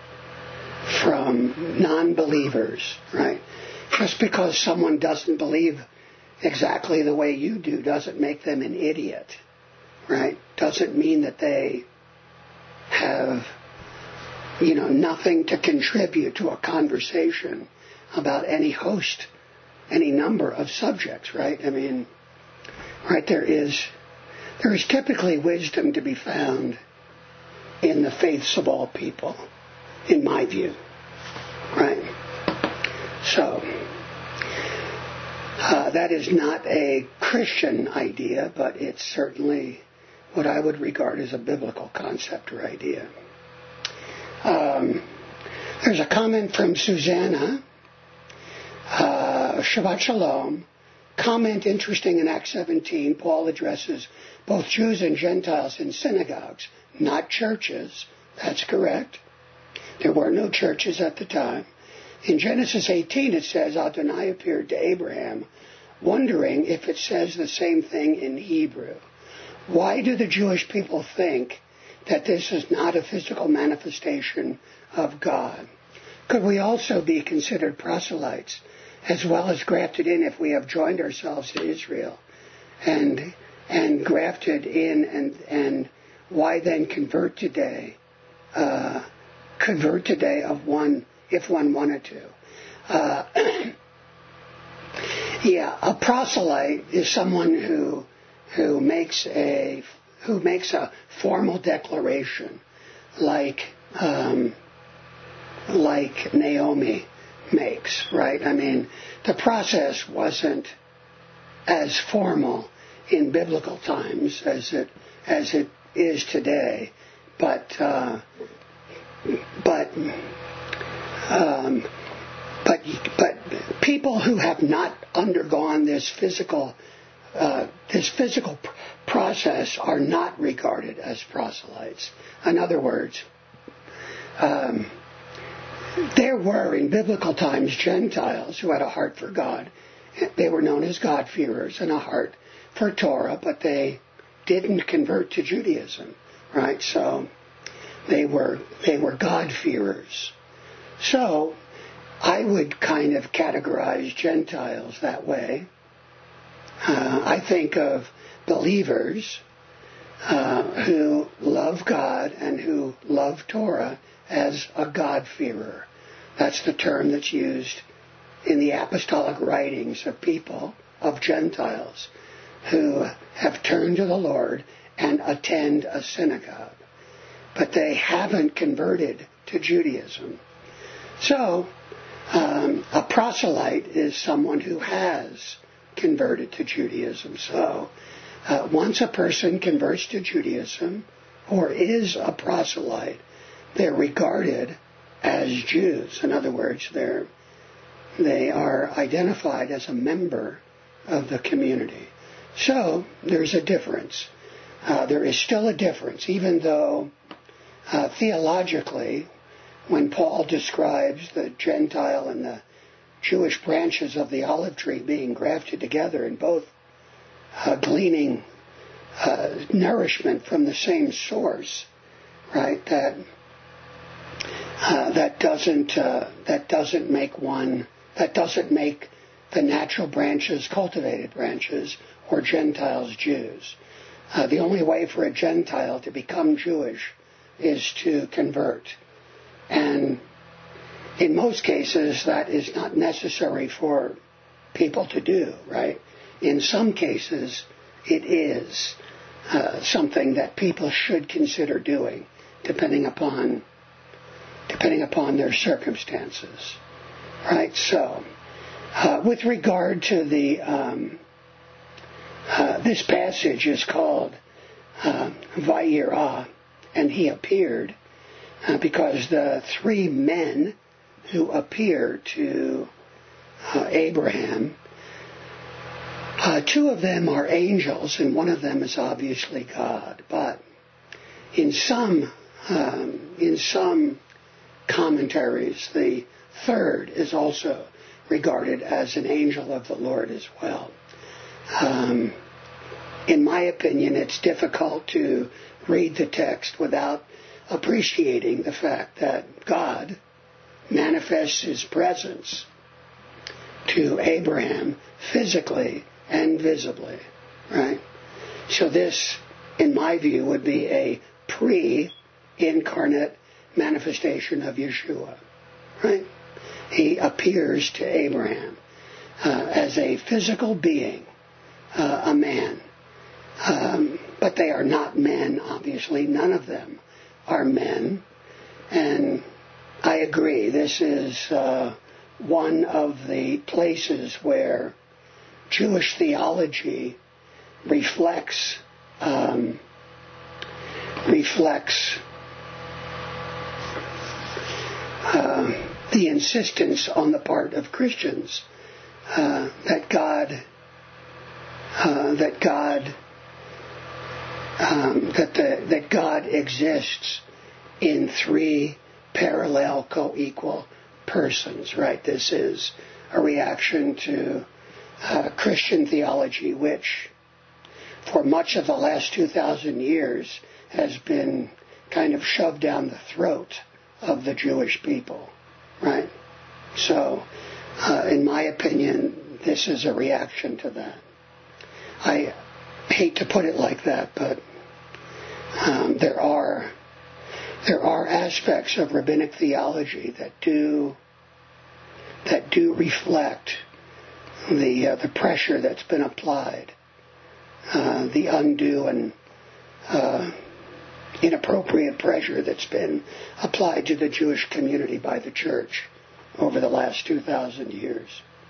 non-believers, right? Just because someone doesn't believe exactly the way you do doesn't make them an idiot, right? Doesn't mean that they have, nothing to contribute to a conversation about any number of subjects, right? Right, there is typically wisdom to be found in the faiths of all people, in my view, right? So, that is not a Christian idea, but it's certainly what I would regard as a biblical concept or idea. There's a comment from Susanna. Shabbat Shalom. Comment interesting in Acts 17. Paul addresses both Jews and Gentiles in synagogues, not churches. That's correct. There were no churches at the time. In Genesis 18 it says, Adonai appeared to Abraham, wondering if it says the same thing in Hebrew. Why do the Jewish people think that this is not a physical manifestation of God? Could we also be considered proselytes, as well as grafted in if we have joined ourselves to Israel and grafted in, and why then convert today if one wanted to? A proselyte is someone who makes a formal declaration, like Naomi makes, right? The process wasn't as formal in biblical times as it is today, but people who have not undergone this physical this physical process are not regarded as proselytes. In other words, there were in biblical times Gentiles who had a heart for God. They were known as God-fearers and a heart for Torah, but they didn't convert to Judaism, right? So they were God-fearers. So I would kind of categorize Gentiles that way. I think of believers who love God and who love Torah as a God-fearer. That's the term that's used in the apostolic writings of people, of Gentiles, who have turned to the Lord and attend a synagogue. But they haven't converted to Judaism. So, a proselyte is someone who has converted to Judaism. So, once a person converts to Judaism or is a proselyte, they're regarded as Jews. In other words, they are identified as a member of the community. So there's a difference. There is still a difference, even though theologically, when Paul describes the Gentile and the Jewish branches of the olive tree being grafted together and both gleaning nourishment from the same source, right? That doesn't make the natural branches cultivated branches or Gentiles Jews. The only way for a Gentile to become Jewish is to convert. And in most cases, that is not necessary for people to do, right? In some cases, it is something that people should consider doing, depending upon their circumstances, right? So, with regard to the this passage is called Vayirah, and he appeared, because the three men who appear to Abraham, two of them are angels, and one of them is obviously God. But in some commentaries, the third is also regarded as an angel of the Lord as well. In my opinion, it's difficult to read the text without appreciating the fact that God manifests his presence to Abraham physically and visibly, right? So this, in my view, would be a pre-incarnate manifestation of Yeshua, right? He appears to Abraham as a physical being, a man. But they are not men, obviously. None of them are men. And I agree, this is one of the places where Jewish theology reflects the insistence on the part of Christians that God exists in three parallel, co-equal persons, right? This is a reaction to Christian theology, which for much of the last 2,000 years has been kind of shoved down the throat of the Jewish people, right? So, in my opinion, this is a reaction to that. I hate to put it like that, but there are aspects of rabbinic theology that do reflect the pressure that's been applied, the undue and inappropriate pressure that's been applied to the Jewish community by the church over the last 2,000 years.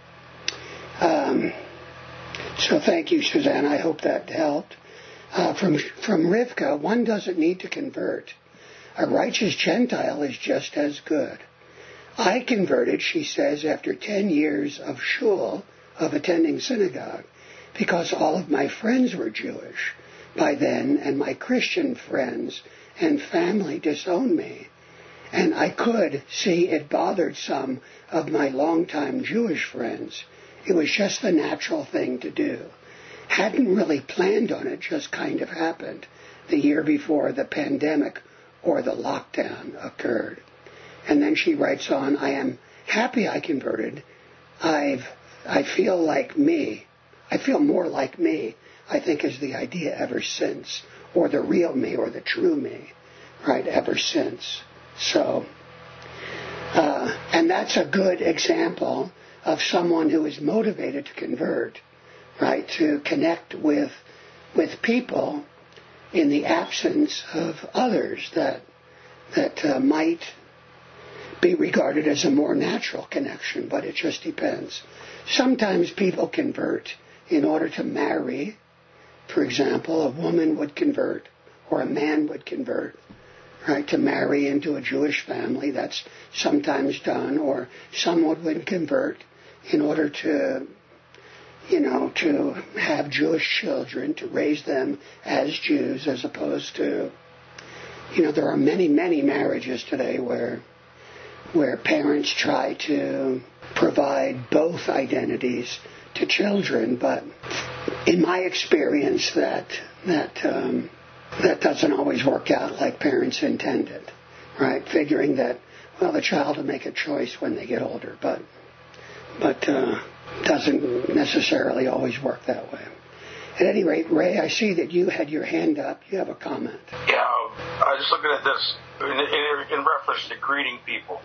So thank you, Suzanne. I hope that helped. From Rivka, one doesn't need to convert. A righteous Gentile is just as good. I converted, she says, after 10 years of shul, of attending synagogue. because all of my friends were Jewish by then, and my Christian friends and family disowned me. And I could see it bothered some of my longtime Jewish friends. It was just the natural thing to do. Hadn't really planned on it, just kind of happened the year before the pandemic or the lockdown occurred. And then she writes on, I am happy I converted. I feel like me. I feel more like me, I think, is the idea ever since, or the real me, or the true me, right, ever since. So, and that's a good example of someone who is motivated to convert, right, to connect with people in the absence of others that might be regarded as a more natural connection, but it just depends. Sometimes people convert in order to marry. For example, a woman would convert, or a man would convert, right, to marry into a Jewish family. That's sometimes done. Or someone would convert in order to, to have Jewish children, to raise them as Jews, as opposed to, there are many, many marriages today where parents try to provide both identities to children, but in my experience, that doesn't always work out like parents intended, right? Figuring that, well, the child will make a choice when they get older, but doesn't necessarily always work that way. At any rate, Ray, I see that you had your hand up. You have a comment. Yeah, I was just looking at this in reference to greeting people.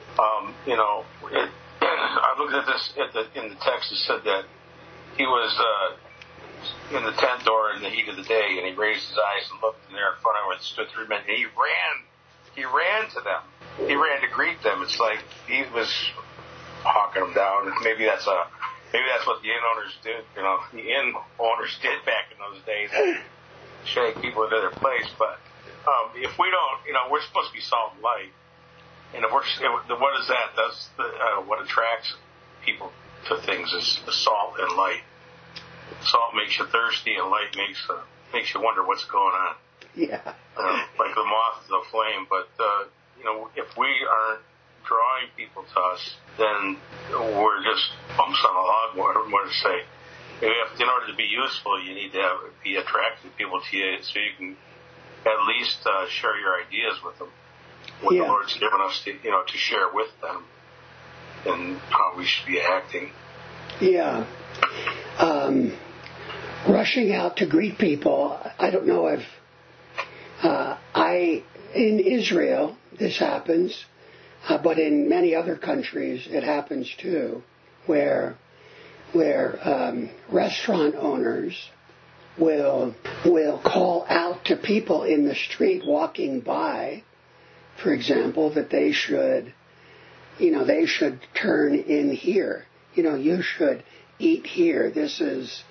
I looked at this in the text. It said that he was in the tent door in the heat of the day, and he raised his eyes and looked, and there in front of him stood three men. And he ran to them. He ran to greet them. It's like he was hawking them down. Maybe that's what the inn owners did. The inn owners did back in those days, shake people into their place. But if we don't, we're supposed to be salt and light. And what is that? That's what attracts people to things is the salt and light. Salt makes you thirsty, and light makes you wonder what's going on. Yeah. Like the moth to the flame. But if we aren't drawing people to us, then we're just bumps on a log. What to say? In order to be useful, you need to be attracting people to you, so you can at least share your ideas with them. What the Lord's given us to share with them, and how we should be acting. Yeah. Rushing out to greet people, I don't know if in Israel this happens, but in many other countries it happens too, where restaurant owners will call out to people in the street walking by, for example, that they should turn in here. You should eat here. This is,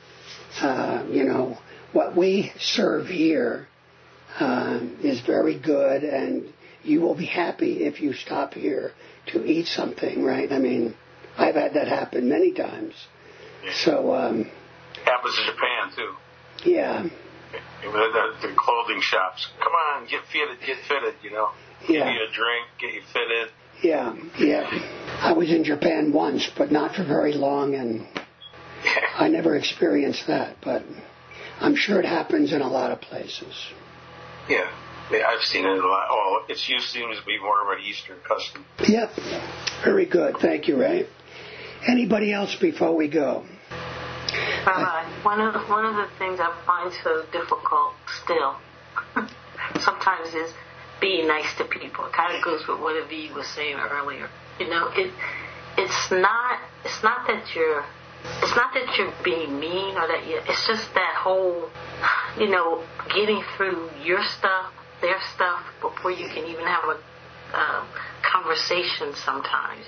what we serve here is very good, and you will be happy if you stop here to eat something, right? I mean, I've had that happen many times. So happens in Japan too. Yeah. The clothing shops. Come on, get fitted. Give you a drink, get you fitted. Yeah. I was in Japan once, but not for very long, and I never experienced that, but I'm sure it happens in a lot of places. Yeah, I've seen it a lot. Oh, it seems to be more of an Eastern custom. Yep. Very good. Thank you, Ray. Anybody else before we go? One of the things I find so difficult still sometimes is being nice to people. It kind of goes with what Aviv was saying earlier. It's not that you're being mean, or that it's just that whole, getting through your stuff, their stuff, before you can even have a conversation sometimes,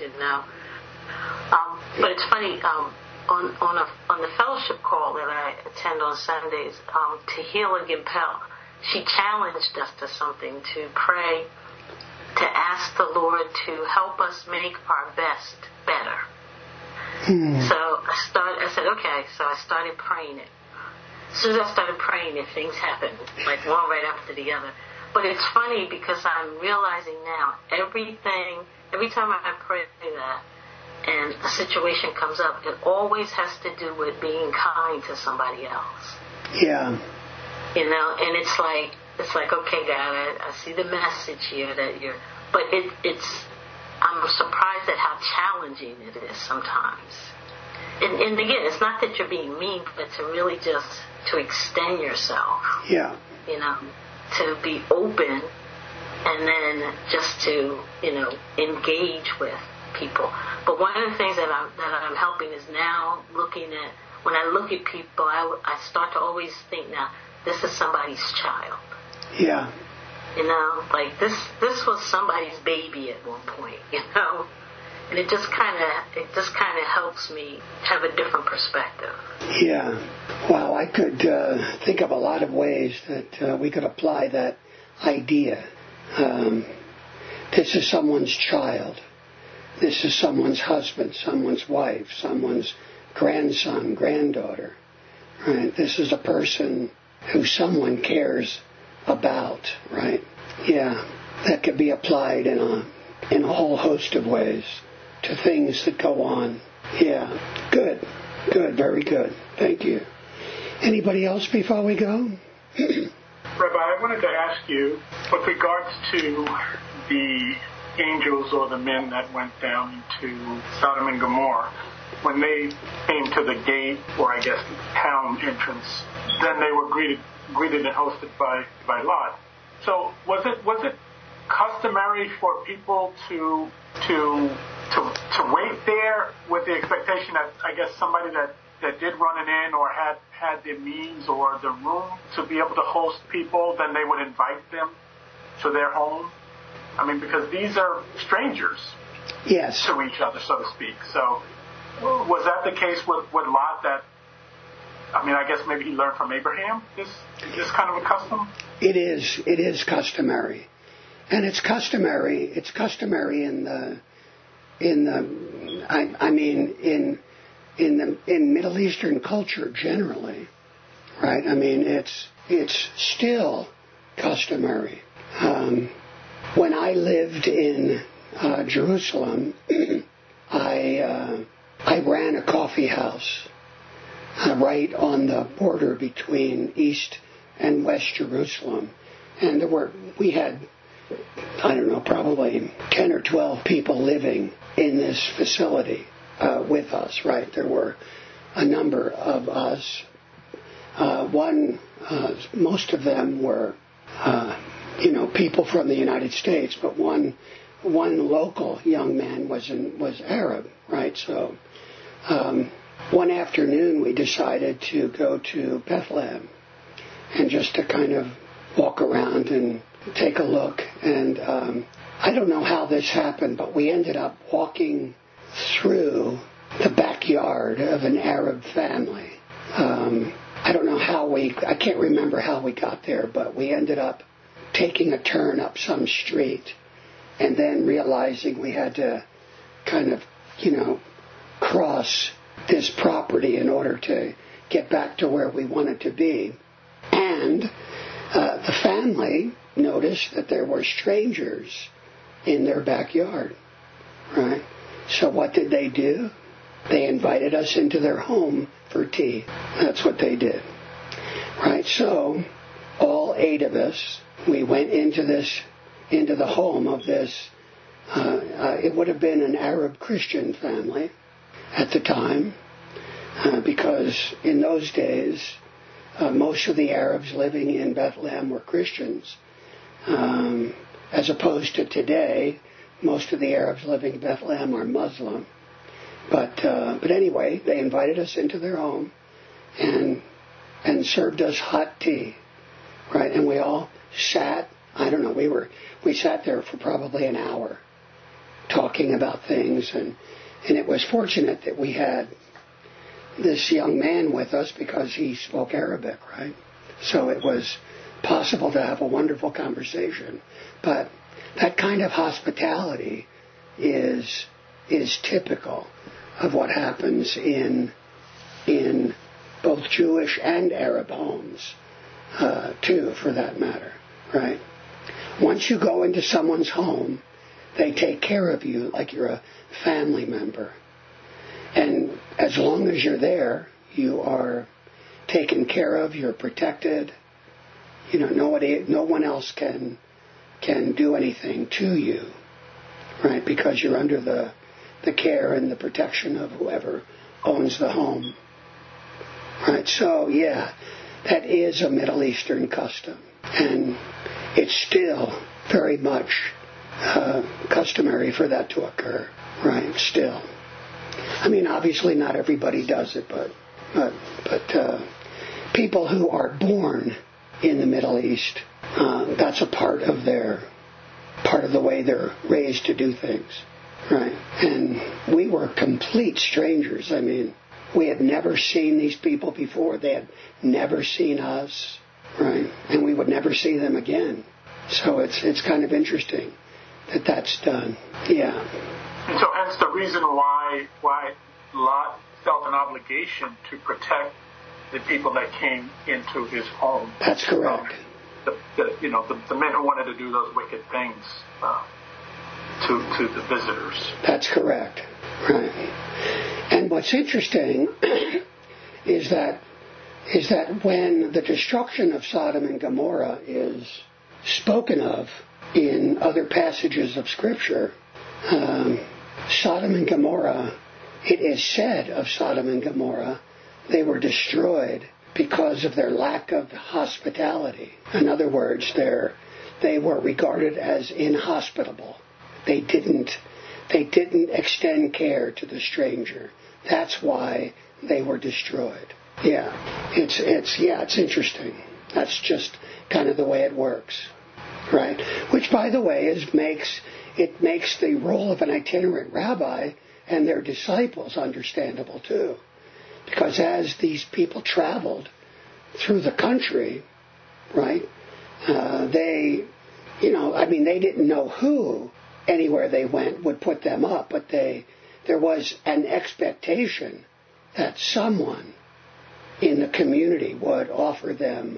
But it's funny, on the fellowship call that I attend on Sundays, Tehillah Gimpel, she challenged us to something, to pray, to ask the Lord to help us make our best better. So I said, okay, so I started praying it. as soon as I started praying, if things happened, like one right after the other. But it's funny because I'm realizing now every time I pray that and a situation comes up, it always has to do with being kind to somebody else. Yeah. You know, and it's like, okay, God, I see the message here that you're, but I'm surprised at how challenging it is sometimes. And again, it's not that you're being mean, but to really just to extend yourself. Yeah. You know, to be open and then just to, you know, engage with people. But one of the things that I'm helping is now looking at, when I look at people, I start to always think now, this is somebody's child. Yeah. You know, like this was somebody's baby at one point, you know? And it just kind of helps me have a different perspective. Yeah. Wow, I could think of a lot of ways that we could apply that idea. This is someone's child. This is someone's husband, someone's wife, someone's grandson, granddaughter. Right? This is a person who someone cares about, right? Yeah. That could be applied in a whole host of ways to things that go on. Yeah. Good. Good. Very good. Thank you. Anybody else before we go? Rabbi, I wanted to ask you, with regards to the angels or the men that went down to Sodom and Gomorrah, when they came to the gate, or I guess the town entrance, then they were greeted and hosted by Lot. So was it customary for people to wait there with the expectation that, I guess, somebody that did run it in or had the means or the room to be able to host people, then they would invite them to their home? I mean, because these are strangers Yes. to each other, so to speak. So was that the case with Lot? That, I mean, I guess maybe he learned from Abraham, this kind of a custom? It is customary. And it's customary in Middle Eastern culture generally, right? I mean, it's still customary. When I lived in Jerusalem, I ran a coffee house right on the border between East and West Jerusalem, and we had, I don't know, probably 10 or 12 people living in this facility with us, right? There were a number of us. Most of them were, people from the United States, but one local young man was Arab, right? So one afternoon we decided to go to Bethlehem and just to kind of walk around and take a look. And I don't know how this happened, but we ended up walking through the backyard of an Arab family. I can't remember how we got there, but we ended up taking a turn up some street and then realizing we had to kind of, cross this property in order to get back to where we wanted to be. And the family noticed that there were strangers in their backyard, right? So what did they do? They invited us into their home for tea. That's what they did, right? So all 8 of us, we went into the home of this. It would have been an Arab Christian family at the time, because in those days, most of the Arabs living in Bethlehem were Christians, as opposed to today, most of the Arabs living in Bethlehem are Muslim. But anyway, they invited us into their home and served us hot tea, right? And we all sat. I don't know. We sat there for probably an hour, talking about things, and it was fortunate that we had this young man with us because he spoke Arabic, right? So it was possible to have a wonderful conversation. But that kind of hospitality is typical of what happens in both both Jewish and Arab homes, too, for that matter, right? Once you go into someone's home, they take care of you like you're a family member. And as long as you're there, you are taken care of, you're protected. You know, no one else can do anything to you, right? Because you're under the care and the protection of whoever owns the home. Right, so yeah, that is a Middle Eastern custom. And it's still very much customary for that to occur, right, still. I mean, obviously not everybody does it, but people who are born in the Middle East, that's a part of the way they're raised to do things, right? And we were complete strangers. I mean, we had never seen these people before. They had never seen us, right? And we would never see them again. So it's kind of interesting that that's done. Yeah. And so hence the reason why Lot felt an obligation to protect the people that came into his home. That's correct. The men who wanted to do those wicked things to the visitors. That's correct. Right. And what's interesting is that when the destruction of Sodom and Gomorrah is spoken of in other passages of Scripture, Sodom and Gomorrah, it is said of Sodom and Gomorrah, they were destroyed because of their lack of hospitality. In other words, they were regarded as inhospitable. They didn't extend care to the stranger. That's why they were destroyed. Yeah, it's interesting. That's just kind of the way it works, right? Which, by the way, makes the role of an itinerant rabbi and their disciples understandable too, because as these people traveled through the country, right? They didn't know who anywhere they went would put them up, but there was an expectation that someone in the community would offer them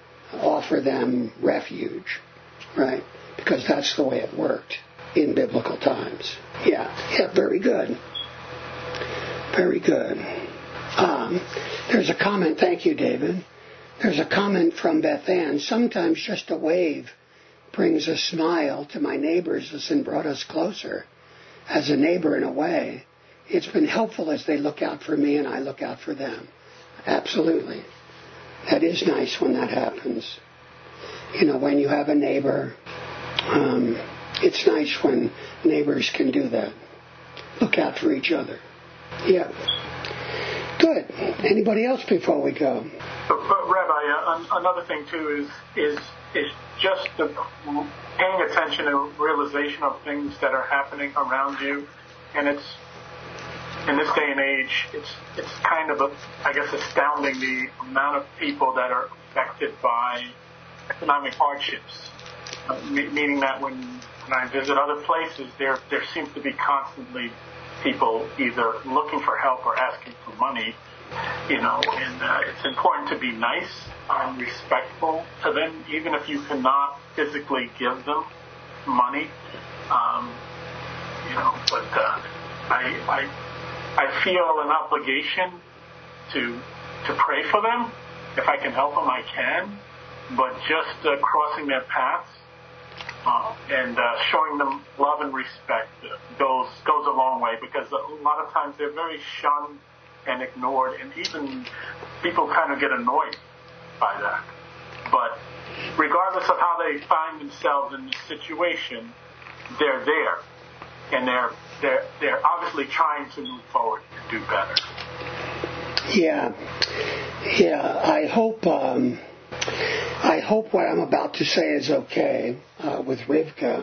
refuge, right? Because that's the way it worked in biblical times. Yeah, very good. Very good. There's a comment, thank you, David. There's a comment from Beth Ann. Sometimes just a wave brings a smile to my neighbors and brought us closer. As a neighbor in a way, it's been helpful as they look out for me and I look out for them. Absolutely. That is nice when that happens. You know, when you have a neighbor, it's nice when neighbors can do that. Look out for each other. Yeah. Good. Anybody else before we go? But Rabbi, another thing too is just the paying attention and realization of things that are happening around you, and it's in this day and age, it's kind of astounding the amount of people that are affected by economic hardships. Meaning that when I visit other places, there seems to be constantly people either looking for help or asking for money, and it's important to be nice and respectful to them, even if you cannot physically give them money, but I feel an obligation to pray for them. If I can help them, I can, but just crossing their paths and showing them love and respect goes a long way, because a lot of times they're very shunned and ignored, and even people kind of get annoyed by that. But regardless of how they find themselves in this situation, they're there, and they're obviously trying to move forward and do better. Yeah. I hope what I'm about to say is okay with Rivka.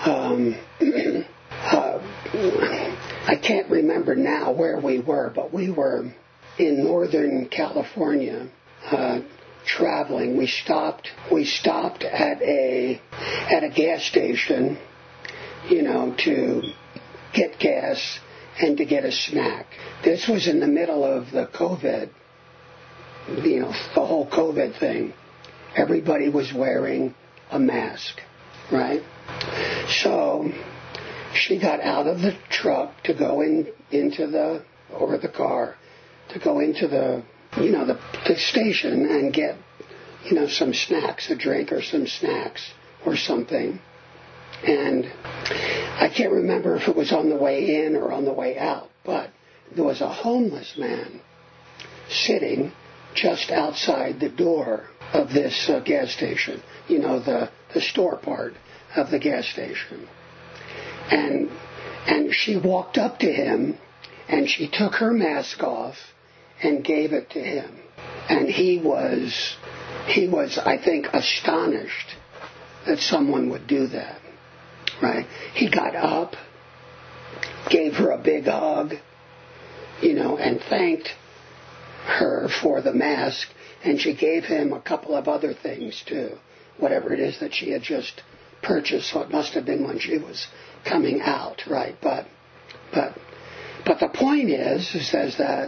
I can't remember now where we were, but we were in Northern California traveling. We stopped at a gas station, to get gas and to get a snack. This was in the middle of the COVID the whole COVID thing, everybody was wearing a mask, right? So she got out of the truck to go into the car to go into the station and get some snacks, a drink or some snacks or something. And I can't remember if it was on the way in or on the way out, but there was a homeless man sitting just outside the door of this gas station, the store part of the gas station. And she walked up to him and she took her mask off and gave it to him. And he was, I think, astonished that someone would do that, right? He got up, gave her a big hug, and thanked her for the mask, and she gave him a couple of other things too, whatever it is that she had just purchased. So it must have been when she was coming out, right? But the point is that,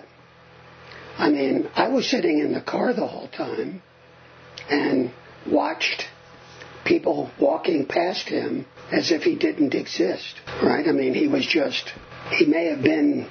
I was sitting in the car the whole time and watched people walking past him as if he didn't exist, right? He may have been,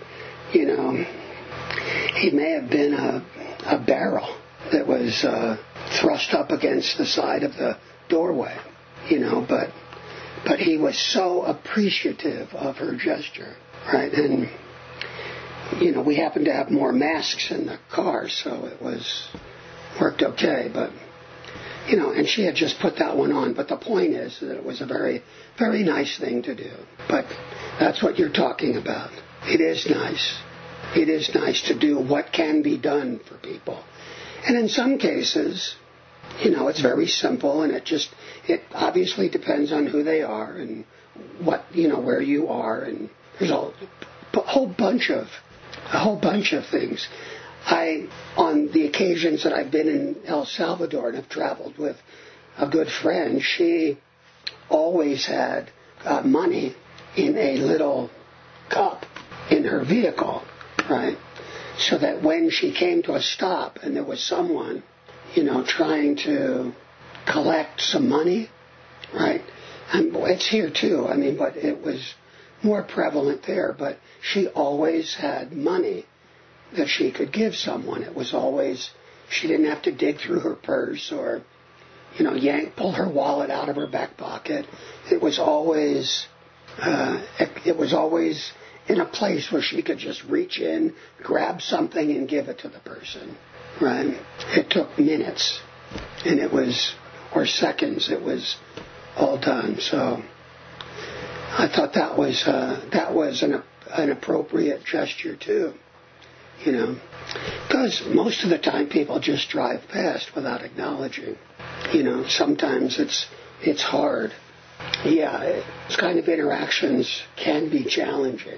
a barrel that was thrust up against the side of the doorway, but he was so appreciative of her gesture, right? And, we happened to have more masks in the car, so it worked okay, but, and she had just put that one on. But the point is that it was a very, very nice thing to do. But that's what you're talking about. It is nice. It is nice to do what can be done for people. And in some cases, it's very simple, and it obviously depends on who they are and what, where you are, and there's a whole bunch of things. On the occasions that I've been in El Salvador and have traveled with a good friend, she always had money in a little cup in her vehicle, right? So that when she came to a stop and there was someone, trying to collect some money, right? And it's here too, but it was more prevalent there. But she always had money that she could give someone. It was always, she didn't have to dig through her purse or, pull her wallet out of her back pocket. It was always in a place where she could just reach in, grab something, and give it to the person, right? It took minutes, or seconds. It was all done. So I thought that was an appropriate gesture too, because most of the time people just drive past without acknowledging. Sometimes it's hard. Yeah, those kind of interactions can be challenging,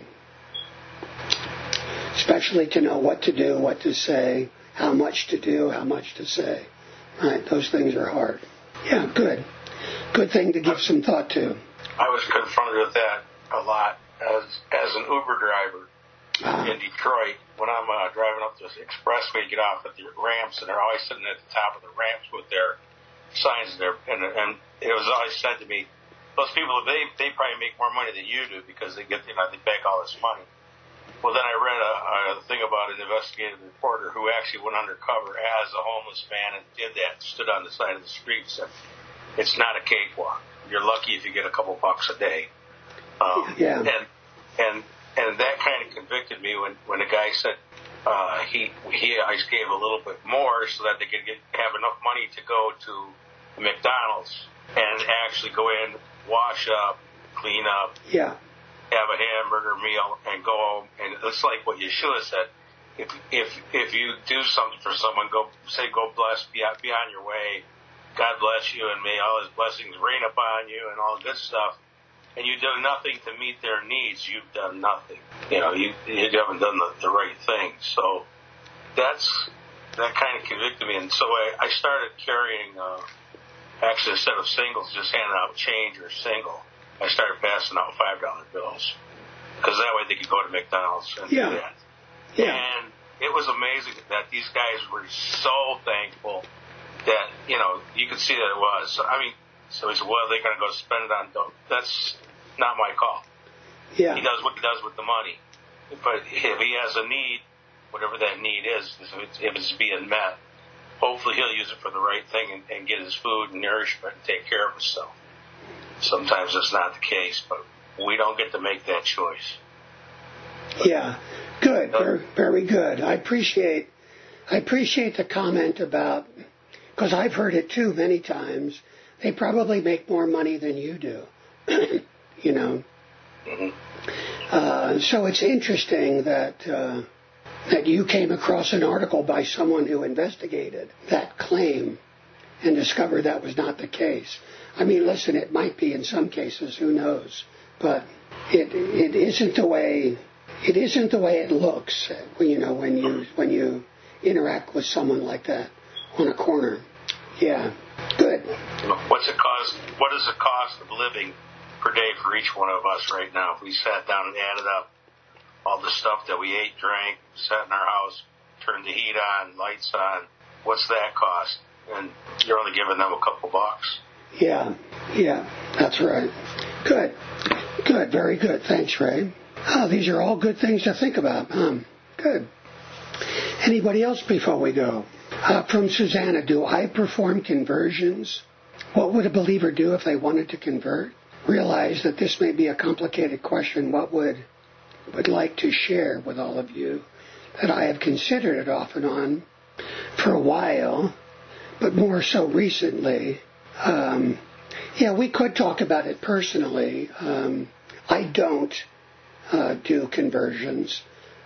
especially to know what to do, what to say, how much to do, how much to say. Right? Those things are hard. Yeah, good. Good thing to give some thought to. I was confronted with that a lot as an Uber driver in Detroit. When I'm driving up the expressway to get off at the ramps, and they're always sitting at the top of the ramps with their signs there, and it was always said to me, those people, they probably make more money than you do because they get, they bank all this money. Well, then I read a thing about an investigative reporter who actually went undercover as a homeless man and did that, stood on the side of the street and said, it's not a cakewalk. You're lucky if you get a couple bucks a day. Yeah. And that kind of convicted me when the guy said he I gave a little bit more so that they could have enough money to go to McDonald's and actually go in, wash up, clean up, have a hamburger meal, and go home. And it's like what Yeshua said: if you do something for someone, go bless, be on your way. God bless you, and may all His blessings rain upon you, and all good stuff. And you do nothing to meet their needs, you've done nothing. You haven't done the right thing. So that kind of convicted me. And so I started carrying, actually instead of singles, just handing out change or single, I started passing out $5 bills. Because that way they could go to McDonald's and do that. Yeah. And it was amazing that these guys were so thankful that, you could see that it was. So, so he said, well, they're going to go spend it on dope. That's not my call. Yeah. He does what he does with the money. But if he has a need, whatever that need is, if it's being met, hopefully he'll use it for the right thing and get his food and nourishment and take care of himself. Sometimes that's not the case, but we don't get to make that choice. Yeah, good, very good. I appreciate the comment about, because I've heard it too many times, they probably make more money than you do, Mm-hmm. So it's interesting that you came across an article by someone who investigated that claim and discovered that was not the case. Listen, it might be in some cases, who knows, but it isn't the way it looks, when you interact with someone like that on a corner. Yeah, good. What's it cost? What is the cost of living per day for each one of us right now? If we sat down and added up all the stuff that we ate, drank, sat in our house, turned the heat on, lights on, what's that cost? And you're only giving them a couple bucks. Yeah, that's right. Good, very good. Thanks, Ray. Oh, these are all good things to think about. Good. Anybody else before we go? From Susanna, do I perform conversions? What would a believer do if they wanted to convert? Realize that this may be a complicated question. What would like to share with all of you that I have considered it off and on for a while, but more so recently. We could talk about it personally. I don't do conversions.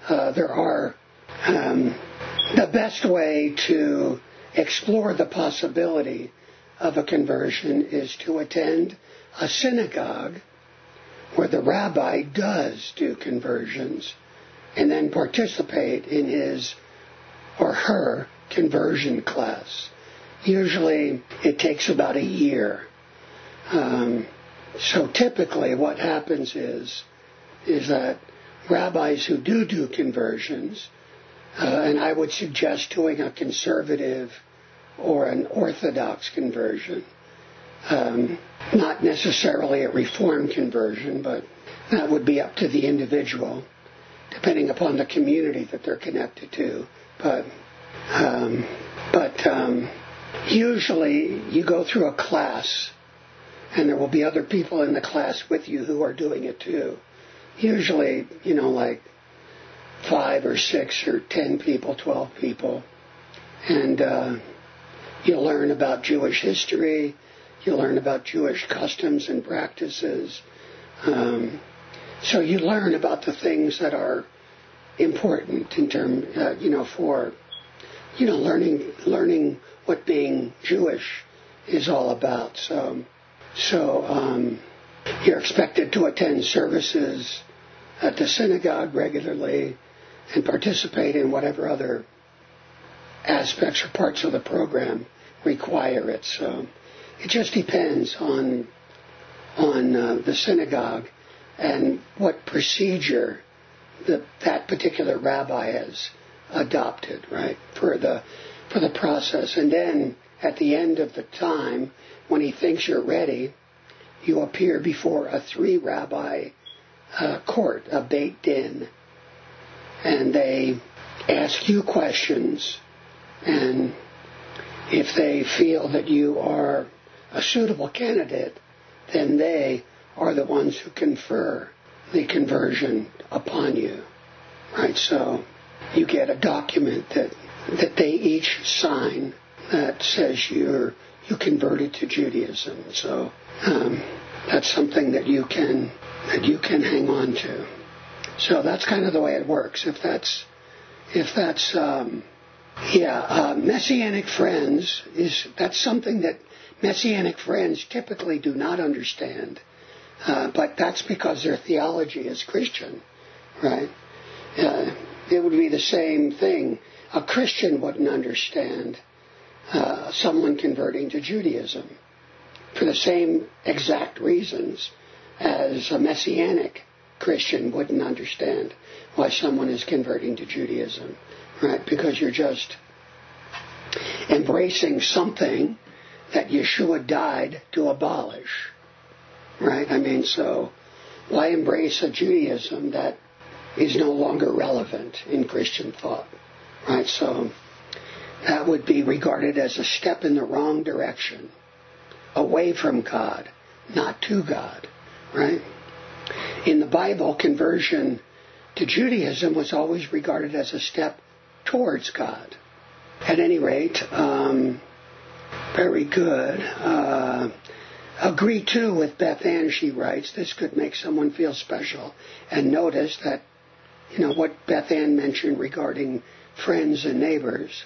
The best way to explore the possibility of a conversion is to attend a synagogue where the rabbi does do conversions and then participate in his or her conversion class. Usually it takes about a year. So typically what happens is that rabbis who do conversions, and I would suggest doing a conservative or an orthodox conversion, not necessarily a reform conversion, but that would be up to the individual, depending upon the community that they're connected to. But usually you go through a class, and there will be other people in the class with you who are doing it too. Usually, like 5 or 6 or 10 people, 12 people. And you learn about Jewish history. You learn about Jewish customs and practices. So you learn about the things that are important in terms, for, learning what being Jewish is all about. So you're expected to attend services at the synagogue regularly and participate in whatever other aspects or parts of the program require it. So it just depends on the synagogue and what procedure that particular rabbi has adopted, right, for the process. And then at the end of the time, when he thinks you're ready, you appear before a 3-rabbi court, a Beit Din, and they ask you questions, and if they feel that you are a suitable candidate, then they are the ones who confer the conversion upon you, right? So you get a document that they each sign that says you converted to Judaism. So that's something that you can hang on to. So that's kind of the way it works. Messianic Friends that's something that Messianic Friends typically do not understand, but that's because their theology is Christian, right? It would be the same thing. A Christian wouldn't understand someone converting to Judaism for the same exact reasons as a Messianic Christian wouldn't understand why someone is converting to Judaism, right? Because you're just embracing something that Yeshua died to abolish, right? I mean, so why embrace a Judaism that is no longer relevant in Christian thought, right? So that would be regarded as a step in the wrong direction, away from God, not to God, right? In the Bible, conversion to Judaism was always regarded as a step towards God. At any rate, very good. Agree too with Beth Ann, she writes. This could make someone feel special. And notice that, what Beth Ann mentioned regarding friends and neighbors.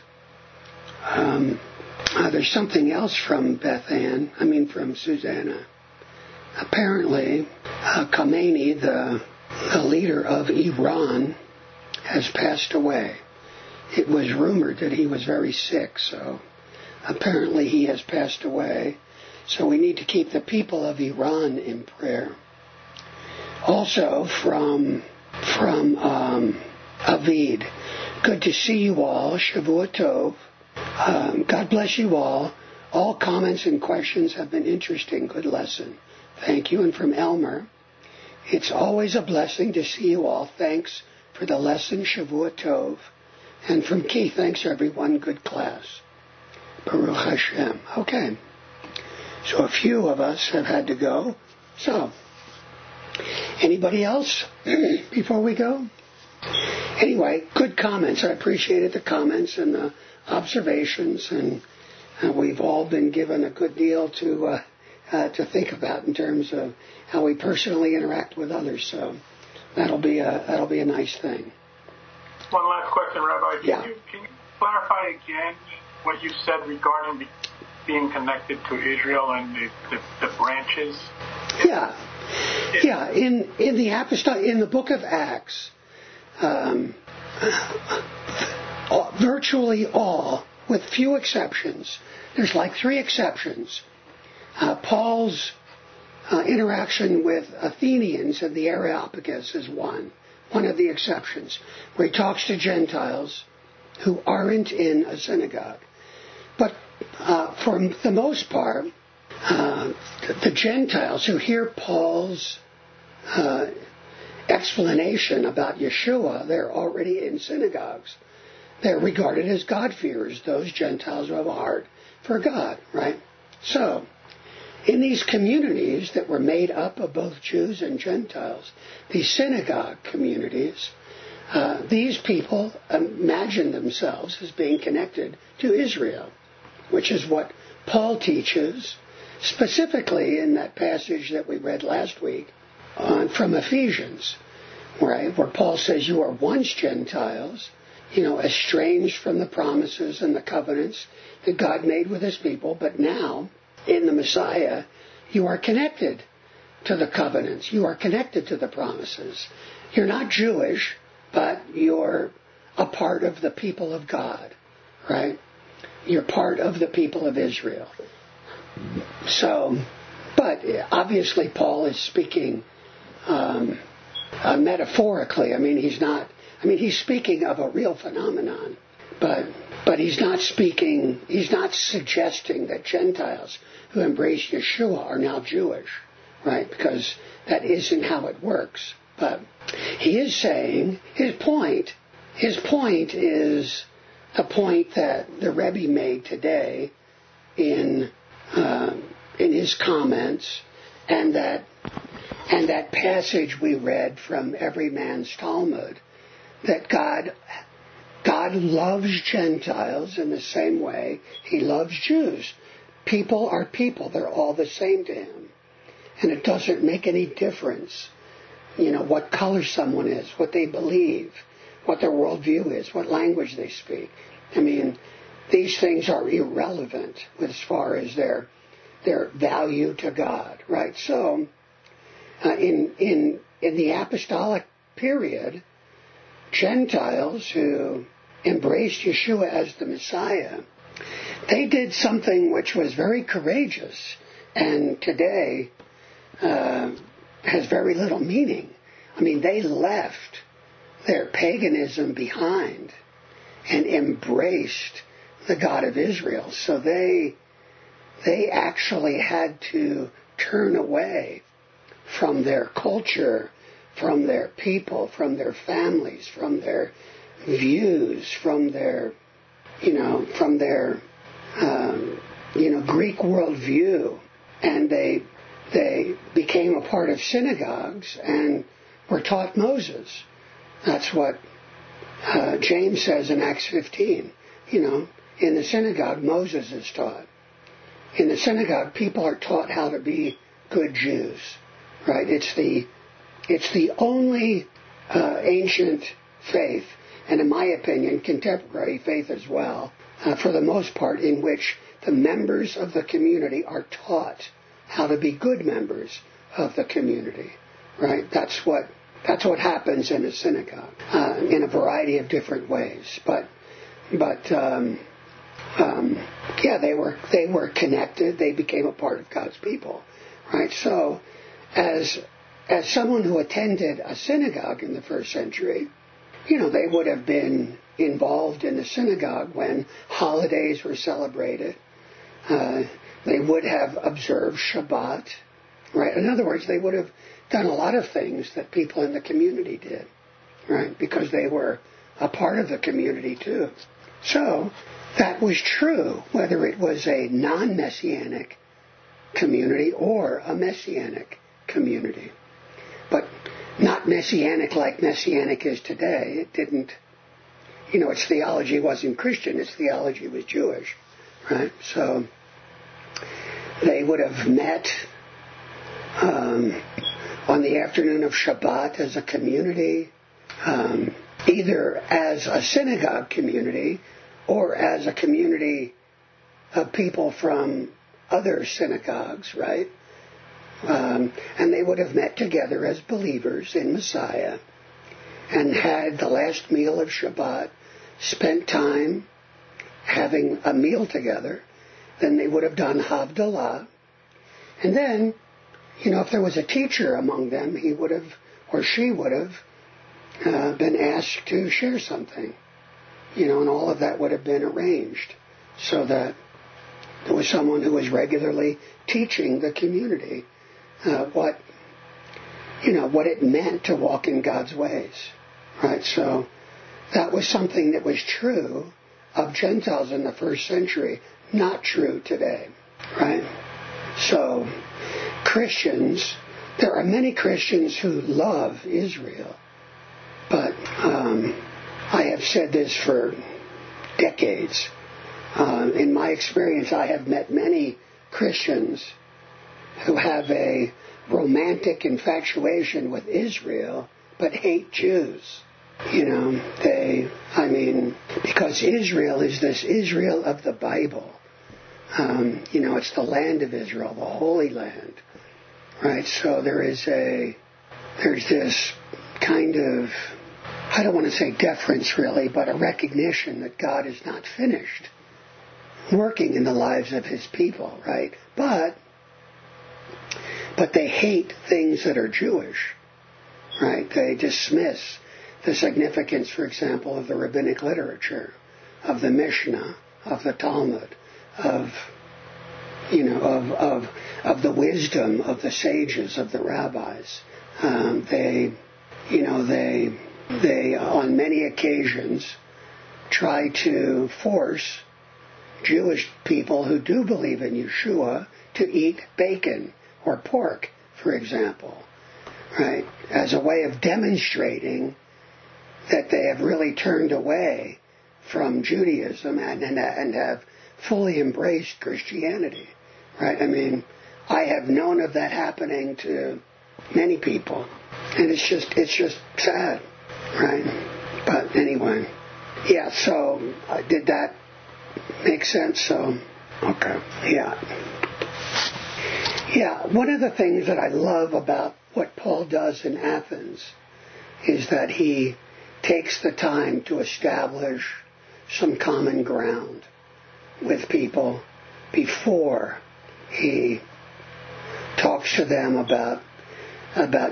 There's something else from from Susanna. Apparently, Khomeini, the leader of Iran, has passed away. It was rumored that he was very sick, so apparently he has passed away. So we need to keep the people of Iran in prayer. Also from Avid, good to see you all. Shavua Tov. God bless you all. All comments and questions have been interesting. Good lesson. Thank you. And from Elmer, it's always a blessing to see you all. Thanks for the lesson. Shavua Tov. And from Keith, thanks everyone. Good class. Baruch Hashem. Okay. So a few of us have had to go. So, anybody else before we go? Anyway, good comments. I appreciated the comments and the observations, and we've all been given a good deal to think about in terms of how we personally interact with others. So that'll be a nice thing. One last question, Rabbi. Can you clarify again what you said regarding being connected to Israel and the branches? Yeah. In the book of Acts, virtually all, with few exceptions, there's like 3 exceptions. Paul's interaction with Athenians and the Areopagus is one of the exceptions, where he talks to Gentiles who aren't in a synagogue. But for the most part, the Gentiles who hear Paul's explanation about Yeshua, they're already in synagogues. They're regarded as God-fearers, those Gentiles who have a heart for God, right? So, in these communities that were made up of both Jews and Gentiles, these synagogue communities, these people imagine themselves as being connected to Israel, which is what Paul teaches, specifically in that passage that we read last week from Ephesians, right, where Paul says you are once Gentiles, estranged from the promises and the covenants that God made with his people, but now, in the Messiah, you are connected to the covenants. You are connected to the promises. You're not Jewish, but you're a part of the people of God, right? You're part of the people of Israel. So, but obviously Paul is speaking metaphorically. He's speaking of a real phenomenon, but he's not suggesting that Gentiles who embrace Yeshua are now Jewish, right? Because that isn't how it works. But he is saying his point is a point that the Rebbe made today in his comments, and that passage we read from Every Man's Talmud, that God loves Gentiles in the same way he loves Jews. People are people. They're all the same to him. And it doesn't make any difference, what color someone is, what they believe, what their worldview is, what language they speak. These things are irrelevant as far as their value to God, right? So, in the apostolic period, Gentiles who embraced Yeshua as the Messiah, they did something which was very courageous and today has very little meaning. They left their paganism behind and embraced the God of Israel. So they actually had to turn away from their culture, from their people, from their families, from their views, from their Greek worldview, and they became a part of synagogues and were taught Moses. That's what James says in Acts 15. In the synagogue, Moses is taught. In the synagogue, people are taught how to be good Jews, right? It's the only ancient faith, and in my opinion, contemporary faith as well, for the most part, in which the members of the community are taught how to be good members of the community, right? That's what happens in a synagogue in a variety of different ways. But they were connected. They became a part of God's people, right? So, as someone who attended a synagogue in the first century, they would have been involved in the synagogue when holidays were celebrated. They would have observed Shabbat, right? In other words, they would have done a lot of things that people in the community did, right? Because they were a part of the community too. So that was true, whether it was a non-messianic community or a messianic community. But not messianic like messianic is today. It didn't, its theology wasn't Christian, its theology was Jewish, right? So they would have met on the afternoon of Shabbat as a community, either as a synagogue community or as a community of people from other synagogues, right? And they would have met together as believers in Messiah and had the last meal of Shabbat, spent time having a meal together. Then they would have done Havdalah. And then, if there was a teacher among them, he would have, or she would have, been asked to share something. And all of that would have been arranged so that there was someone who was regularly teaching the community what it meant to walk in God's ways, right? So that was something that was true of Gentiles in the first century, not true today, right? So Christians, there are many Christians who love Israel, but I have said this for decades. In my experience, I have met many Christians who have a romantic infatuation with Israel, but hate Jews. Because Israel is this Israel of the Bible. It's the land of Israel, the Holy Land, right? So there's this kind of, I don't want to say deference really, but a recognition that God is not finished working in the lives of His people, right? But they hate things that are Jewish, right? They dismiss the significance, for example, of the rabbinic literature, of the Mishnah, of the Talmud, of the wisdom of the sages, of the rabbis. They on many occasions try to force Jewish people who do believe in Yeshua to eat bacon or pork, for example, right, as a way of demonstrating that they have really turned away from Judaism and have fully embraced Christianity, right? I have known of that happening to many people, and it's just sad, right? But anyway, yeah. So did that make sense? So okay, yeah. One of the things that I love about what Paul does in Athens is that he takes the time to establish some common ground with people before he talks to them about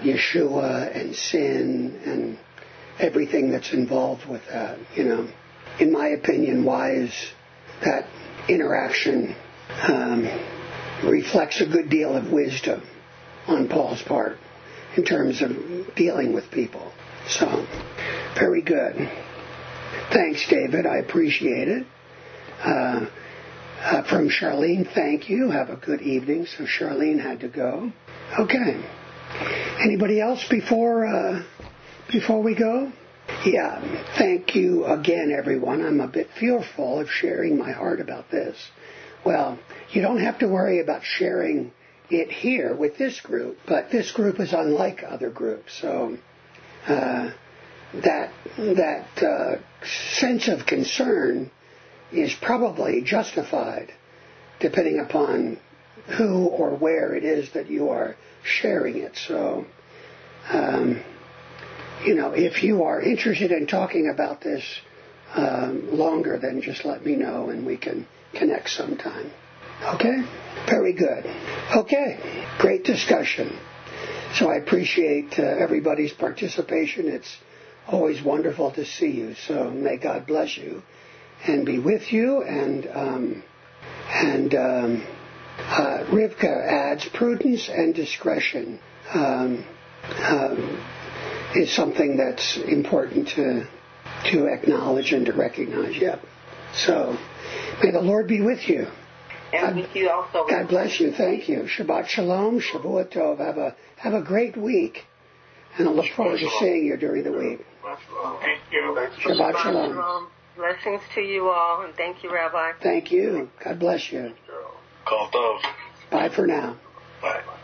Yeshua and sin and everything that's involved with that, in my opinion, wise. That interaction reflects a good deal of wisdom on Paul's part in terms of dealing with people. So, very good. Thanks, David. I appreciate it. From Charlene, thank you. Have a good evening. So Charlene had to go. Okay. Anybody else before we go? Yeah. Thank you again, everyone. I'm a bit fearful of sharing my heart about this. Well, you don't have to worry about sharing it here with this group, but this group is unlike other groups. So that sense of concern is probably justified depending upon who or where it is that you are sharing it. So, if you are interested in talking about this longer, then just let me know and we can connect sometime. Okay? Very good. Okay. Great discussion. So I appreciate everybody's participation. It's always wonderful to see you. So may God bless you and be with you. And Rivka adds prudence and discretion is something that's important to acknowledge and to recognize. Yep. So may the Lord be with you. And with you also. God bless you. Thank you. Shabbat Shalom. Shavua Tov. Have a great week. And I look forward to seeing you during the week. Thank you. Shabbat Shalom. Blessings to you all, and thank you, Rabbi. Thank you. God bless you. Kol Tov. Bye for now. Bye.